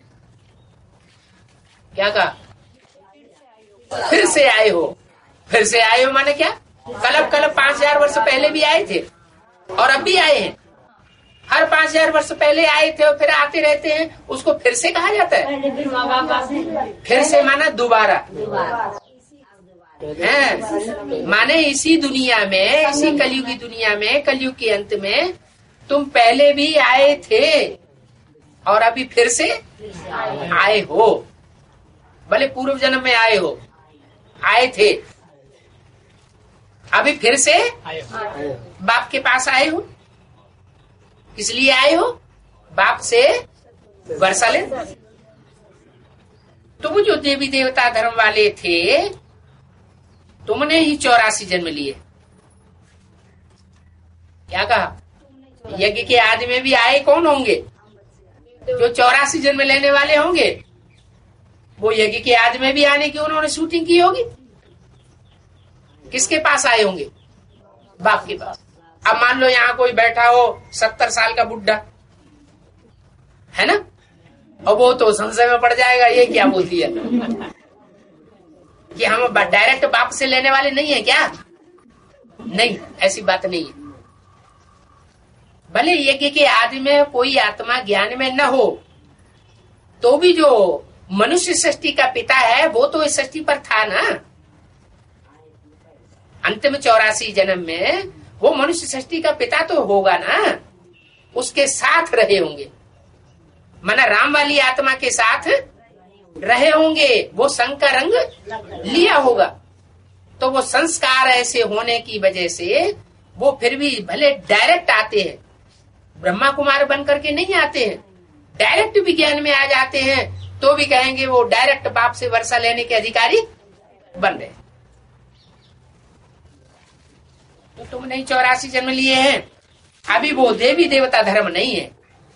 [SPEAKER 1] क्या कहा? फिर से आए हो। फिर से आए हो माने क्या? कलब कलब पांच हजार वर्ष पहले भी आए थे और अब भी आए हैं। हर पांच हजार वर्ष पहले आए थे और फिर आते रहते हैं, उसको फिर से कहा जाता है। फिर से माना दोबारा है, माने इसी दुनिया में, इसी कलयुग की दुनिया में, कलयुग के अंत में तुम पहले भी आए थे और अभी फिर से आए हो। भले पूर्व जन्म में आए हो, आए थे, अभी फिर से बाप के पास आए हो। किस लिए आए हो? बाप से वर्षा ले। तुम जो देवी देवता धर्म वाले थे, तुमने ही चौरासी जन्म लिए। क्या कहा? यज्ञ के आदि में भी आए कौन होंगे? जो चौरासी जन्म लेने वाले होंगे, वो यज्ञ के आदि में भी आने की उन्होंने शूटिंग की होगी। किसके पास आए होंगे? बाप के पास। अब मान लो यहाँ कोई बैठा हो सत्तर साल का बुढ़ा, है ना, और वो तो संशय में पड़ जाएगा, ये क्या बोलती है कि हम डायरेक्ट बाप से लेने वाले नहीं है क्या? नहीं, ऐसी बात नहीं है। भले यज्ञ के आदि में कोई आत्मा ज्ञान में न हो, तो भी जो मनुष्य सृष्टि का पिता है वो तो इस सृष्टि पर था ना। अंतिम चौरासी जन्म में वो मनुष्य सृष्टि का पिता तो होगा ना, उसके साथ रहे होंगे। माना राम वाली आत्मा के साथ रहे होंगे, वो संग का रंग लिया होगा। तो वो संस्कार ऐसे होने की वजह से वो फिर भी भले डायरेक्ट आते हैं, ब्रह्मा कुमार बन करके नहीं आते हैं, डायरेक्ट विज्ञान में आ जाते हैं, तो भी कहेंगे वो डायरेक्ट बाप से वर्षा लेने के अधिकारी बन रहे। तो तुमने ही चौरासी जन्म लिए हैं, अभी वो देवी देवता धर्म नहीं है।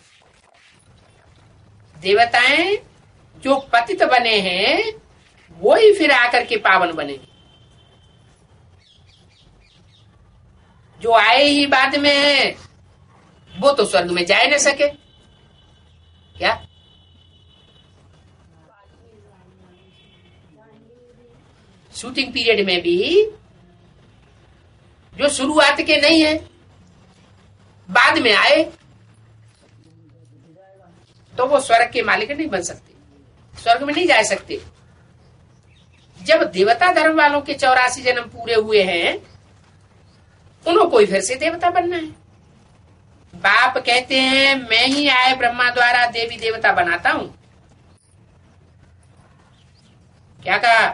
[SPEAKER 1] देवताएं जो पतित बने हैं वो ही फिर आकर के पावन बने, जो आए ही बाद में है वो तो स्वर्ग में जा न सके क्या? शूटिंग पीरियड में भी जो शुरुआत के नहीं है, बाद में आए, तो वो स्वर्ग के मालिक नहीं बन सकते, स्वर्ग में नहीं जा सकते। जब देवता धर्म वालों के चौरासी जन्म पूरे हुए हैं, उन्होंने कोई फिर से देवता बनना है। बाप कहते हैं मैं ही आए ब्रह्मा द्वारा देवी देवता बनाता हूं। क्या कहा?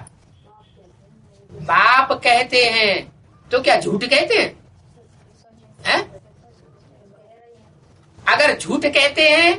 [SPEAKER 1] बाप कहते हैं, तो क्या झूठ कहते हैं? है? अगर झूठ कहते हैं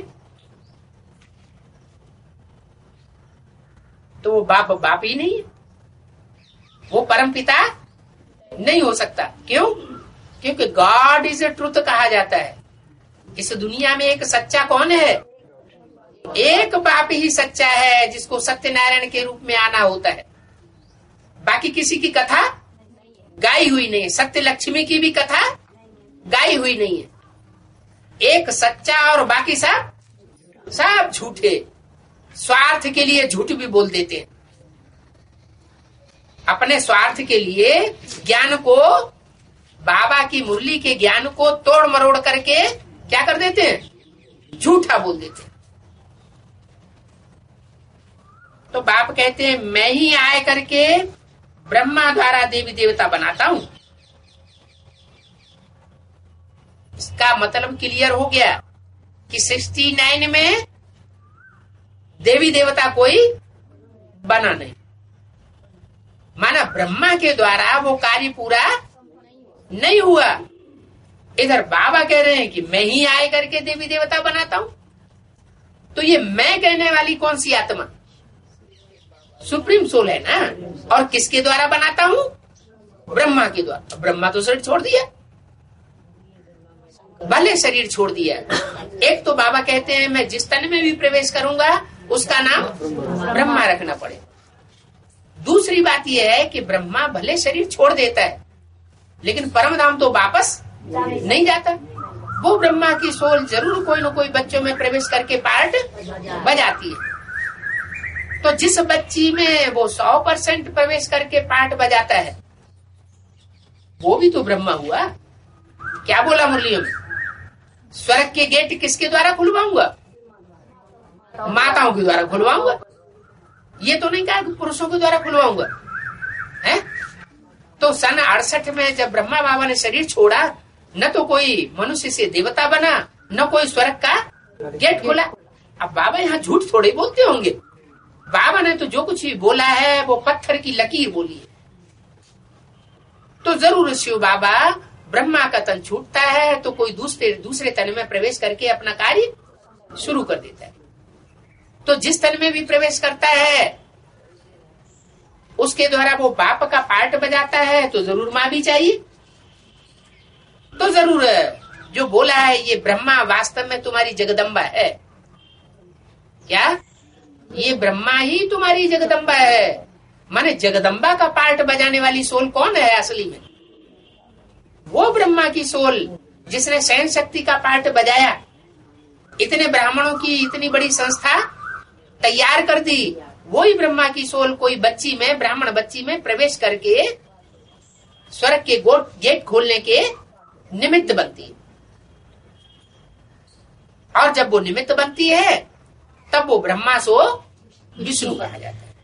[SPEAKER 1] तो वो बाप बाप ही नहीं है, वो परम पिता नहीं हो सकता। क्यों? क्योंकि गॉड इज ए ट्रुथ कहा जाता है। इस दुनिया में एक सच्चा कौन है? एक बाप ही सच्चा है, जिसको सत्यनारायण के रूप में आना होता है। बाकी किसी की कथा गाई हुई नहीं है, सत्य लक्ष्मी की भी कथा गाई हुई नहीं है। एक सच्चा और बाकी सब सब झूठे, स्वार्थ के लिए झूठ भी बोल देते हैं। अपने स्वार्थ के लिए ज्ञान को, बाबा की मुरली के ज्ञान को तोड़ मरोड़ करके क्या कर देते हैं? झूठा बोल देते हैं। तो बाप कहते हैं मैं ही आए करके ब्रह्मा द्वारा देवी देवता बनाता हूं। इसका मतलब क्लियर हो गया कि सिक्सटी नाइन में देवी देवता कोई बना नहीं, माना ब्रह्मा के द्वारा वो कार्य पूरा नहीं हुआ। इधर बाबा कह रहे हैं कि मैं ही आए करके देवी देवता बनाता हूं। तो ये मैं कहने वाली कौन सी आत्मा? सुप्रीम सोल है ना। और किसके द्वारा बनाता हूं? ब्रह्मा के द्वारा। ब्रह्मा तो शरीर छोड़ दिया, भले शरीर छोड़ दिया। एक तो बाबा कहते हैं मैं जिस तन में भी प्रवेश करूंगा उसका नाम ब्रह्मा रखना पड़े। दूसरी बात यह है कि ब्रह्मा भले शरीर छोड़ देता है, लेकिन परम धाम तो वापस नहीं जाता। वो ब्रह्मा की सोल जरूर कोई न कोई बच्चों में प्रवेश करके पार्ट बजाती है। तो जिस बच्ची में वो सौ परसेंट प्रवेश करके पार्ट बजाता है, वो भी तो ब्रह्मा हुआ। क्या बोला मुरलियों में? स्वर्ग के गेट किसके द्वारा खुलवाऊंगा? माताओं के द्वारा खुलवाऊंगा। ये तो नहीं कहा पुरुषों के द्वारा खुलवाऊंगा है। तो सन अड़सठ में जब ब्रह्मा बाबा ने शरीर छोड़ा, न तो कोई मनुष्य से देवता बना, न कोई स्वर्ग का गेट खोला। अब बाबा यहाँ झूठ थोड़े बोलते होंगे। बाबा ने तो जो कुछ भी बोला है वो पत्थर की लकीर बोली है। तो जरूर शिव बाबा ब्रह्मा का तन छूटता है तो कोई दूसरे दूसरे तन में प्रवेश करके अपना कार्य शुरू कर देता है। तो जिस तन में भी प्रवेश करता है उसके द्वारा वो बाप का पार्ट बजाता है, तो जरूर माँ भी चाहिए। तो जरूर जो बोला है ये ब्रह्मा वास्तव में तुम्हारी जगदम्बा है। क्या? ये ब्रह्मा ही तुम्हारी जगदम्बा है। माने जगदम्बा का पार्ट बजाने वाली सोल कौन है असली में? वो ब्रह्मा की सोल जिसने सहन शक्ति का पार्ट बजाया, इतने ब्राह्मणों की इतनी बड़ी संस्था तैयार कर दी। वही ब्रह्मा की सोल कोई बच्ची में, ब्राह्मण बच्ची में प्रवेश करके स्वर्ग के गेट खोलने के निमित्त बनती है। और जब वो निमित्त बनती है तब वो ब्रह्मा सो विष्णु कहा जाता है।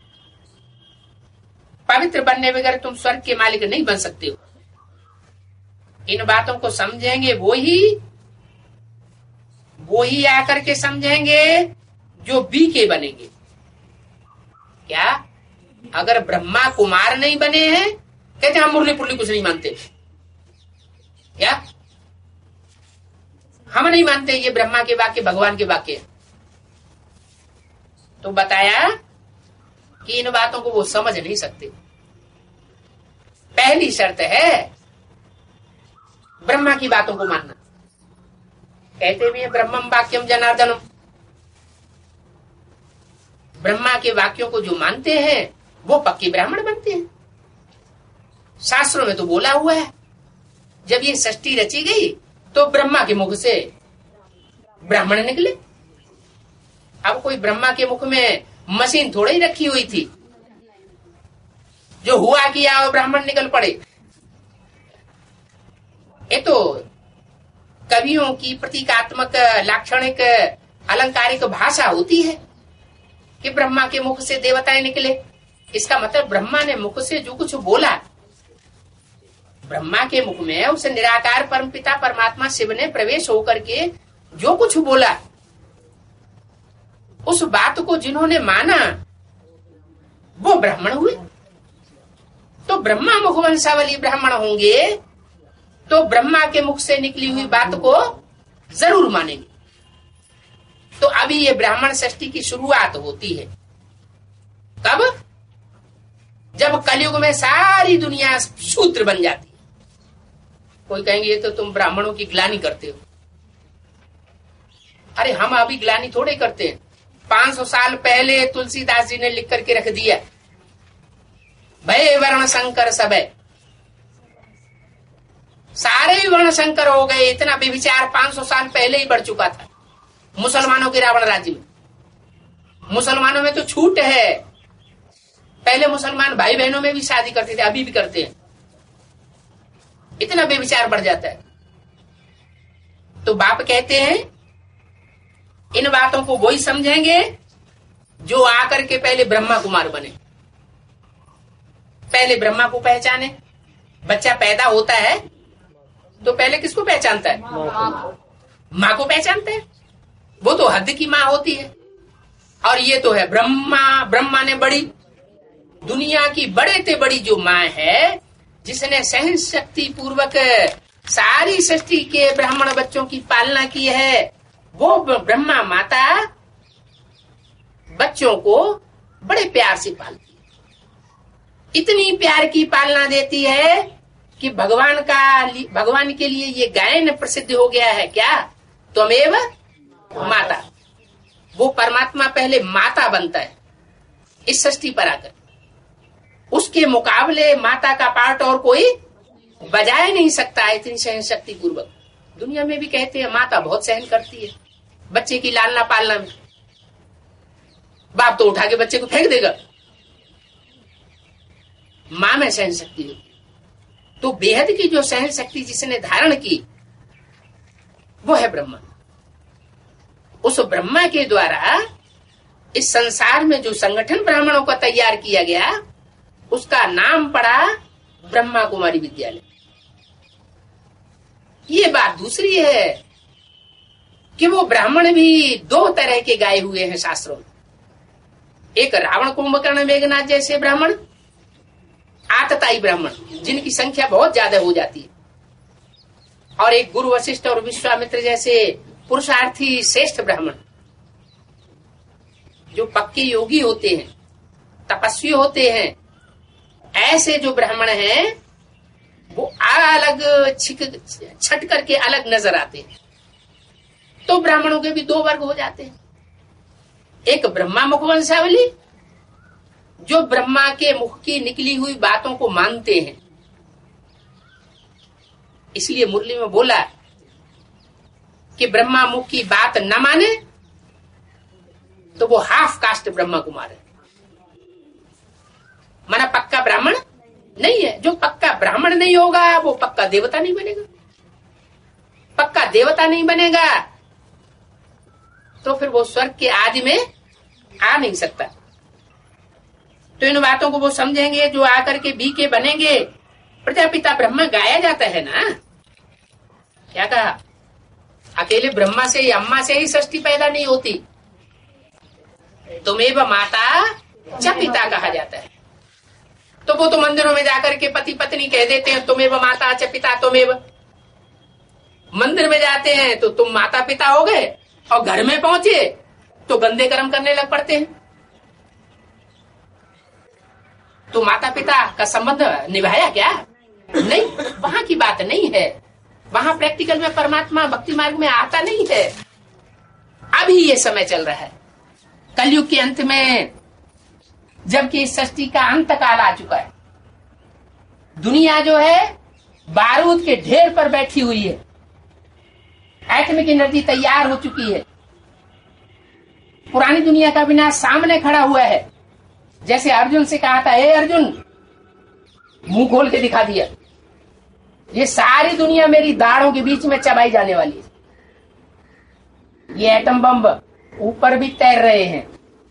[SPEAKER 1] पवित्र बनने बगैर तुम स्वर्ग के मालिक नहीं बन सकते हो। इन बातों को समझेंगे वो ही वो ही आकर के समझेंगे जो बी के बनेंगे। क्या अगर ब्रह्मा कुमार नहीं बने हैं, कहते हम मुरली पुरली कुछ नहीं मानते, क्या हम नहीं मानते ये ब्रह्मा के वाक्य भगवान के वाक्य। तो बताया कि इन बातों को वो समझ नहीं सकते। पहली शर्त है ब्रह्मा की बातों को मानना। कहते भी है ब्रह्मम वाक्यम जनार्दनम, ब्रह्मा के वाक्यों को जो मानते हैं वो पक्के ब्राह्मण बनते हैं। शास्त्रों में तो बोला हुआ है जब ये सृष्टि रची गई तो ब्रह्मा के मुख से ब्राह्मण निकले। अब कोई ब्रह्मा के मुख में मशीन थोड़ी ही रखी हुई थी, जो हुआ किया और ब्राह्मण निकल पड़े। ये तो कवियों की प्रतीकात्मक लाक्षणिक अलंकारिक भाषा होती है कि ब्रह्मा के मुख से देवताएं निकले। इसका मतलब ब्रह्मा ने मुख से जो कुछ बोला, ब्रह्मा के मुख में उस निराकार परमपिता परमात्मा शिव ने प्रवेश होकर के जो कुछ बोला, उस बात को जिन्होंने माना वो ब्राह्मण हुए। तो ब्रह्मा मुख वंशावली ब्राह्मण होंगे तो ब्रह्मा के मुख से निकली हुई बात को जरूर मानेंगे। तो अभी ये ब्राह्मण सृष्टि की शुरुआत होती है। कब? जब कलयुग में सारी दुनिया शूद्र बन जाती है। कोई कहेंगे ये तो तुम ब्राह्मणों की ग्लानि करते हो। अरे हम अभी ग्लानि थोड़े करते हैं। पांच सौ साल पहले तुलसीदास जी ने लिख करके रख दिया, भय वर्ण संकर सब है, सारे वर्ण संकर हो गए। इतना बेविचार पांच सौ साल पहले ही बढ़ चुका था मुसलमानों के रावण राज्य में। मुसलमानों में तो छूट है, पहले मुसलमान भाई बहनों में भी शादी करते थे, अभी भी करते हैं। इतना बेविचार बढ़ जाता है। तो बाप कहते हैं इन बातों को वही समझेंगे जो आकर के पहले ब्रह्मा कुमार बने, पहले ब्रह्मा को पहचाने। बच्चा पैदा होता है तो पहले किसको पहचानता है? माँ को पहचानता है। वो तो हद की माँ होती है। और ये तो है ब्रह्मा, ब्रह्मा ने बड़ी दुनिया की बड़े से बड़ी जो माँ है, जिसने सहन शक्ति पूर्वक सारी सृष्टि के ब्राह्मण बच्चों की पालना की है, वो ब्रह्मा माता बच्चों को बड़े प्यार से पालती है। इतनी प्यार की पालना देती है कि भगवान का भगवान के लिए ये गायन प्रसिद्ध हो गया है, क्या? त्वमेव माता। वो परमात्मा पहले माता बनता है इस सृष्टि पर आकर। उसके मुकाबले माता का पार्ट और कोई बजा ही नहीं सकता है, इतनी सहन शक्ति पूर्वक। दुनिया में भी कहते हैं माता बहुत सहन करती है बच्चे की लालना पालना में। बाप तो उठा के बच्चे को फेंक देगा, मां में सहन शक्ति होती है। तो बेहद की जो सहन शक्ति जिसने धारण की वो है ब्रह्मा। उस ब्रह्मा के द्वारा इस संसार में जो संगठन ब्राह्मणों का तैयार किया गया, उसका नाम पड़ा ब्रह्मा कुमारी विद्यालय। ये बात दूसरी है कि वो ब्राह्मण भी दो तरह के गाए हुए हैं शास्त्रों में। एक रावण कुंभकर्ण मेघनाथ जैसे ब्राह्मण, आतताई ब्राह्मण जिनकी संख्या बहुत ज्यादा हो जाती है, और एक गुरु वशिष्ठ और विश्वामित्र जैसे पुरुषार्थी श्रेष्ठ ब्राह्मण जो पक्के योगी होते हैं, तपस्वी होते हैं। ऐसे जो ब्राह्मण हैं वो अलग छिक छट करके अलग नजर आते हैं। तो ब्राह्मणों के भी दो वर्ग हो जाते हैं। एक ब्रह्मा मुख वंशावली जो ब्रह्मा के मुख की निकली हुई बातों को मानते हैं। इसलिए मुरली में बोला कि ब्रह्मा मुख की बात न माने तो वो हाफ कास्ट ब्रह्मा कुमार है, माना पक्का ब्राह्मण नहीं है। जो पक्का ब्राह्मण नहीं होगा वो पक्का देवता नहीं बनेगा। पक्का देवता नहीं बनेगा तो फिर वो स्वर्ग के आदि में आ नहीं सकता। तो इन बातों को वो समझेंगे जो आकर के बी के बनेंगे। प्रजापिता ब्रह्मा गाया जाता है ना, क्या कहा? अकेले ब्रह्मा से ही, अम्मा से ही सृष्टि पैदा नहीं होती। तुमेव माता च पिता कहा जाता है। तो वो तो मंदिरों में जाकर के पति पत्नी कह देते हैं तुमेव माता च पिता तुमेव। मंदिर में जाते हैं तो तुम माता पिता हो गए, और घर में पहुंचे तो गंदे कर्म करने लग पड़ते हैं। तो माता पिता का संबंध निभाया क्या? नहीं, वहां की बात नहीं है। वहां प्रैक्टिकल में परमात्मा भक्ति मार्ग में आता नहीं है। अभी ये समय चल रहा है कलयुग के अंत में, जबकि इस सृष्टि का अंत काल आ चुका है। दुनिया जो है बारूद के ढेर पर बैठी हुई है, एटॉमिक एनर्जी तैयार हो चुकी है। पुरानी दुनिया का विनाश सामने खड़ा हुआ है। जैसे अर्जुन से कहा था, हे अर्जुन, मुंह खोल के दिखा दिया, ये सारी दुनिया मेरी दाढ़ों के बीच में चबाई जाने वाली है। ये एटम बम ऊपर भी तैर रहे हैं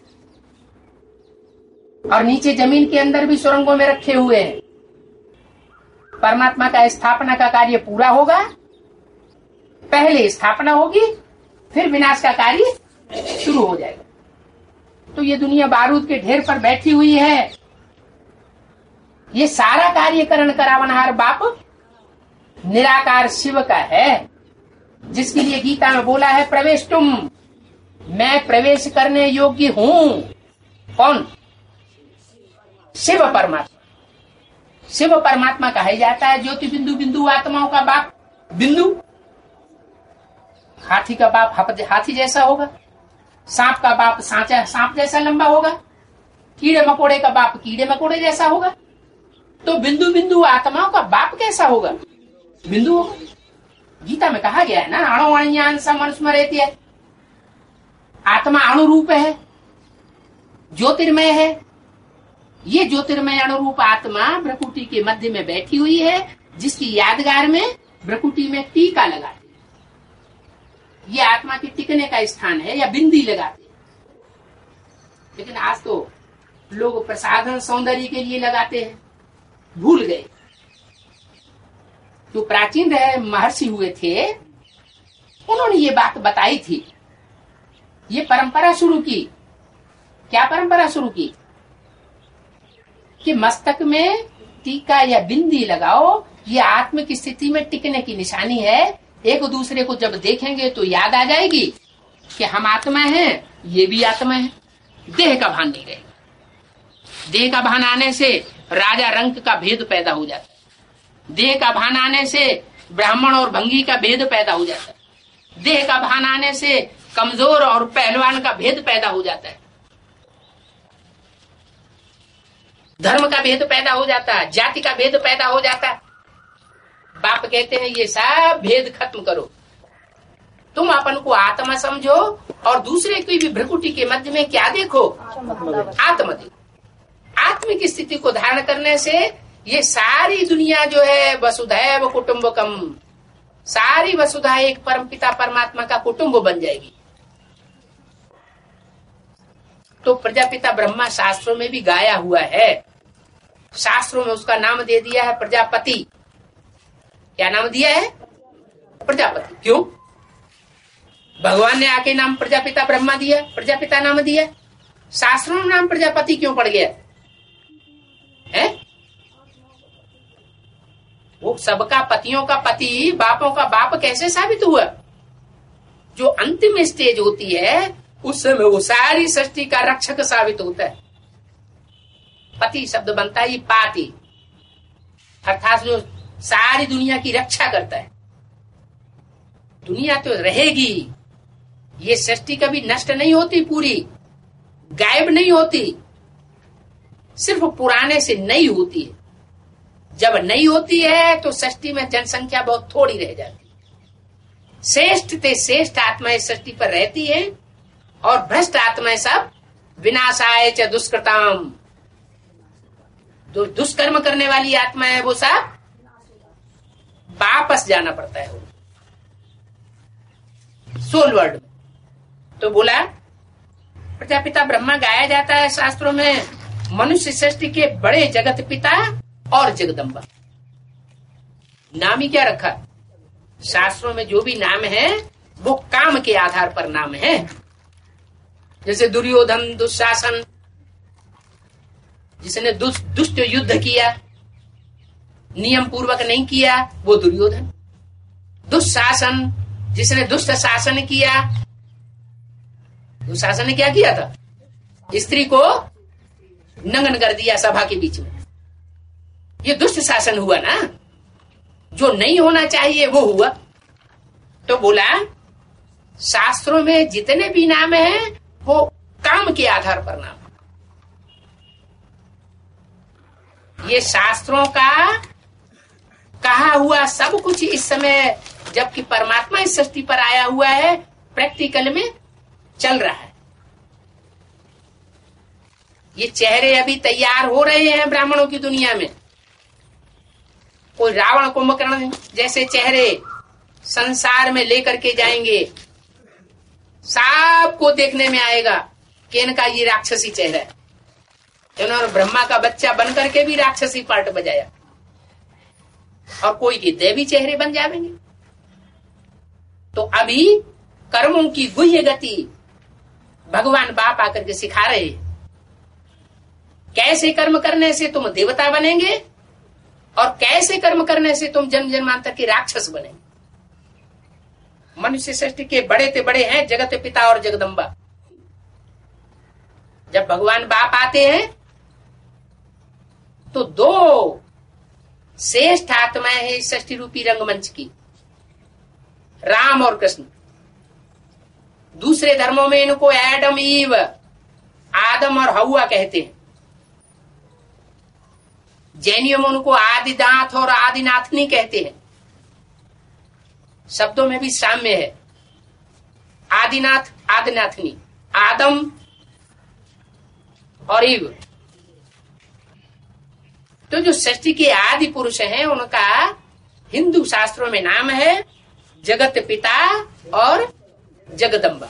[SPEAKER 1] और नीचे जमीन के अंदर भी सुरंगों में रखे हुए हैं। परमात्मा का स्थापना का कार्य पूरा होगा, पहले स्थापना होगी, फिर विनाश का कार्य शुरू हो जाएगा। तो ये दुनिया बारूद के ढेर पर बैठी हुई है। ये सारा कार्यकरण करावनहार बाप निराकार शिव का है, जिसके लिए गीता में बोला है प्रवेश तुम, मैं प्रवेश करने योग्य हूं। कौन? शिव परमात्मा। शिव परमात्मा कहा जाता है ज्योति बिंदु, बिंदु आत्माओं का बाप बिंदु। हाथी का बाप हाथी जैसा होगा, सांप का बाप सांचा सांप जैसा लंबा होगा, कीड़े मकोड़े का बाप कीड़े मकोड़े जैसा होगा। तो बिंदु बिंदु आत्माओं का बाप कैसा होगा? बिंदु होगा। गीता में कहा गया है ना, अणु अणुयान समनुस्मरेति है। आत्मा अणु रूप है, ज्योतिर्मय है। ये ज्योतिर्मय अणुरूप आत्मा भ्रकुटी के मध्य में बैठी हुई है, जिसकी यादगार में भ्रकुटी में टीका लगाते। ये आत्मा के टिकने का स्थान है, या बिंदी लगाते। लेकिन आज तो लोग प्रसाधन सौंदर्य के लिए लगाते हैं, भूल गए। जो प्राचीन महर्षि हुए थे, उन्होंने ये बात बताई थी, ये परंपरा शुरू की। क्या परंपरा शुरू की? कि मस्तक में टीका या बिंदी लगाओ, ये आत्म की स्थिति में टिकने की निशानी है। एक दूसरे को जब देखेंगे तो याद आ जाएगी कि हम आत्मा हैं, ये भी आत्मा है। देह का भान नहीं रहेगा। देह का भान आने से राजा रंक का भेद पैदा हो जाता है। देह का भान आने से ब्राह्मण और भंगी का भेद पैदा हो जाता है। देह का भान आने से कमजोर और पहलवान का भेद पैदा हो जाता है। धर्म का भेद पैदा हो जाता है, जाति का भेद पैदा हो जाता है। बाप कहते हैं ये सब भेद खत्म करो, तुम अपन को आत्मा समझो और दूसरे की भी भ्रकुटी के मध्य में क्या देखो? आत्मा देखो। आत्म की स्थिति को धारण करने से ये सारी दुनिया जो है वसुधैव कुटुंबकम, सारी वसुधा एक परमपिता परमात्मा का कुटुंब बन जाएगी। तो प्रजापिता ब्रह्मा शास्त्रों में भी गाया हुआ है। शास्त्रों में उसका नाम दे दिया है प्रजापति। क्या नाम दिया है? प्रजापति। क्यों? भगवान ने आके नाम प्रजापिता ब्रह्मा दिया, प्रजापिता नाम दिया। शास्त्रों में नाम प्रजापति क्यों पड़ गया है? वो सबका पतियों का पति, बापों का बाप कैसे साबित हुआ? जो अंतिम स्टेज होती है उस समय वो सारी सृष्टि का रक्षक साबित होता है। पति शब्द बनता है पाति, अर्थात जो सारी दुनिया की रक्षा करता है। दुनिया तो रहेगी, ये सृष्टि कभी नष्ट नहीं होती, पूरी गायब नहीं होती, सिर्फ पुराने से नई होती है। जब नई होती है तो सृष्टि में जनसंख्या बहुत थोड़ी रह जाती है। श्रेष्ठ ते श्रेष्ठ आत्माएं सृष्टि पर रहती है और भ्रष्ट आत्माएं सब विनाशाय च दुष्कृताम, जो दुष्कर्म करने वाली आत्मा है वो सब वापस जाना पड़ता है सोल वर्ल्ड में। तो बोला प्रजापिता ब्रह्मा गाया जाता है शास्त्रों में, मनुष्य सृष्टि के बड़े जगत पिता और जगदम्बा। नाम ही क्या रखा? शास्त्रों में जो भी नाम है वो काम के आधार पर नाम है। जैसे दुर्योधन, दुशासन, जिसने दुष्ट दुष्ट युद्ध किया, नियम पूर्वक नहीं किया, वो दुर्योधन। दुशासन, जिसने दुष्ट शासन किया, दुशासन ने क्या किया था? स्त्री को नंगन कर दिया सभा के बीच में। ये दुष्ट शासन हुआ ना, जो नहीं होना चाहिए वो हुआ। तो बोला शास्त्रों में जितने भी नाम हैं वो काम के आधार पर नाम। ये शास्त्रों का कहा हुआ सब कुछ इस समय, जबकि परमात्मा इस सृष्टि पर आया हुआ है, प्रैक्टिकल में चल रहा है। ये चेहरे अभी तैयार हो रहे हैं ब्राह्मणों की दुनिया में। कोई रावण कुंभकर्ण जैसे चेहरे संसार में लेकर के जाएंगे, सबको देखने में आएगा कि इनका ये राक्षसी चेहरा है। इन्होंने ब्रह्मा का बच्चा बन करके भी राक्षसी पार्ट बजाया, और कोई के देवी चेहरे बन जाएंगे। तो अभी कर्मों की गुह्य गति भगवान बाप आकर के सिखा रहे हैं। कैसे कर्म करने से तुम देवता बनेंगे और कैसे कर्म करने से तुम जन्म जन्मांतर के राक्षस बनेंगे। मनुष्य सृष्टि के बड़े से बड़े हैं जगत पिता और जगदम्बा। जब भगवान बाप आते हैं तो दो श्रेष्ठ आत्माएं हैं इस सृष्टि रूपी रंगमंच की, राम और कृष्ण। दूसरे धर्मों में इनको एडम ईव, आदम और हवा कहते हैं। जैनियों में उनको आदिनाथ और आदिनाथनी कहते हैं। शब्दों में भी साम्य है, आदिनाथ आदिनाथनी, आदम और ईव। तो जो सृष्टि के आदि पुरुष हैं उनका हिंदू शास्त्रों में नाम है जगत पिता और जगदम्बा।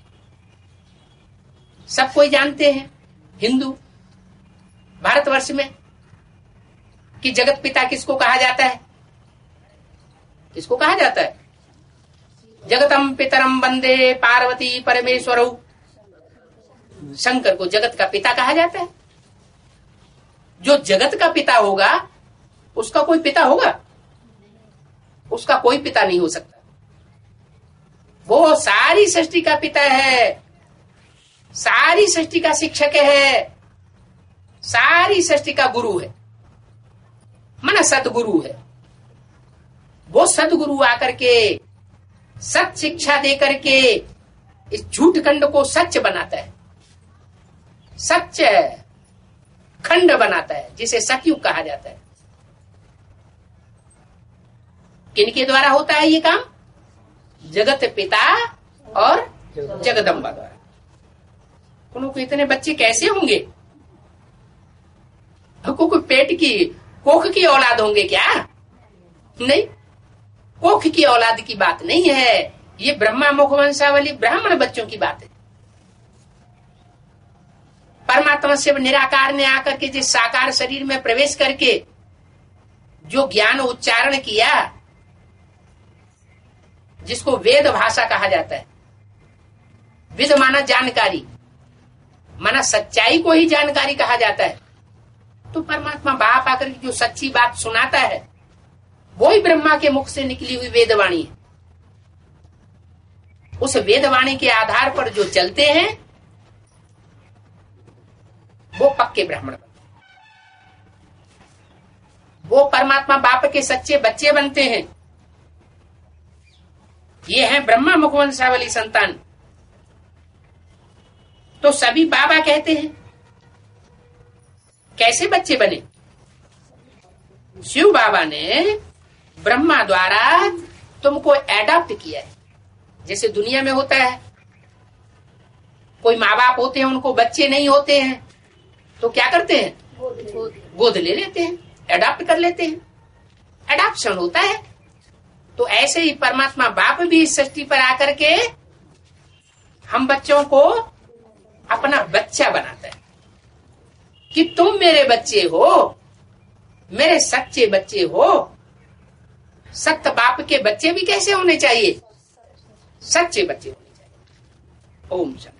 [SPEAKER 1] सब कोई जानते हैं हिंदू भारतवर्ष में कि जगत पिता किसको कहा जाता है? किसको कहा जाता है? जगतम पितरम वंदे पार्वती परमेश्वरौ। शंकर को जगत का पिता कहा जाता है। जो जगत का पिता होगा उसका कोई पिता होगा? उसका कोई पिता नहीं हो सकता। वो सारी सृष्टि का पिता है, सारी सृष्टि का शिक्षक है, सारी सृष्टि का गुरु है, माना सतगुरु है। वो सतगुरु आकर के सत शिक्षा दे करके इस झूठ खंड को सच बनाता है, सच खंड बनाता है, जिसे सतयुग कहा जाता है। किनके द्वारा होता है ये काम? जगत पिता और जगदम्बा द्वारा। उनको इतने बच्चे कैसे होंगे? कोई पेट की कोख की औलाद होंगे क्या? नहीं, कोख की औलाद की बात नहीं है। ये ब्रह्मा मुखवंशावली ब्राह्मण बच्चों की बात है। परमात्मा शिव निराकार ने आकर के जिस साकार शरीर में प्रवेश करके जो ज्ञान उच्चारण किया, जिसको वेद भाषा कहा जाता है। विद माना जानकारी, माना सच्चाई को ही जानकारी कहा जाता है। तो परमात्मा बाप आकर के जो सच्ची बात सुनाता है वो ही ब्रह्मा के मुख से निकली हुई वेदवाणी है। उस वेदवाणी के आधार पर जो चलते हैं वो पक्के ब्राह्मण बनते हैं, वो परमात्मा बाप के सच्चे बच्चे बनते हैं। ये है ब्रह्मा मुखवंशावली संतान। तो सभी बाबा कहते हैं। कैसे बच्चे बने? शिव बाबा ने ब्रह्मा द्वारा तुमको एडॉप्ट किया है। जैसे दुनिया में होता है, कोई माँ बाप होते हैं उनको बच्चे नहीं होते हैं तो क्या करते हैं? गोद ले लेते हैं, एडॉप्ट कर लेते हैं, एडॉप्शन होता है। तो ऐसे ही परमात्मा बाप भी इस सृष्टि पर आकर के हम बच्चों को अपना बच्चा बनाता है कि तुम मेरे बच्चे हो, मेरे सच्चे बच्चे हो। सत्य बाप के बच्चे भी कैसे होने चाहिए? सच्चे बच्चे होने चाहिए। ओम शांति।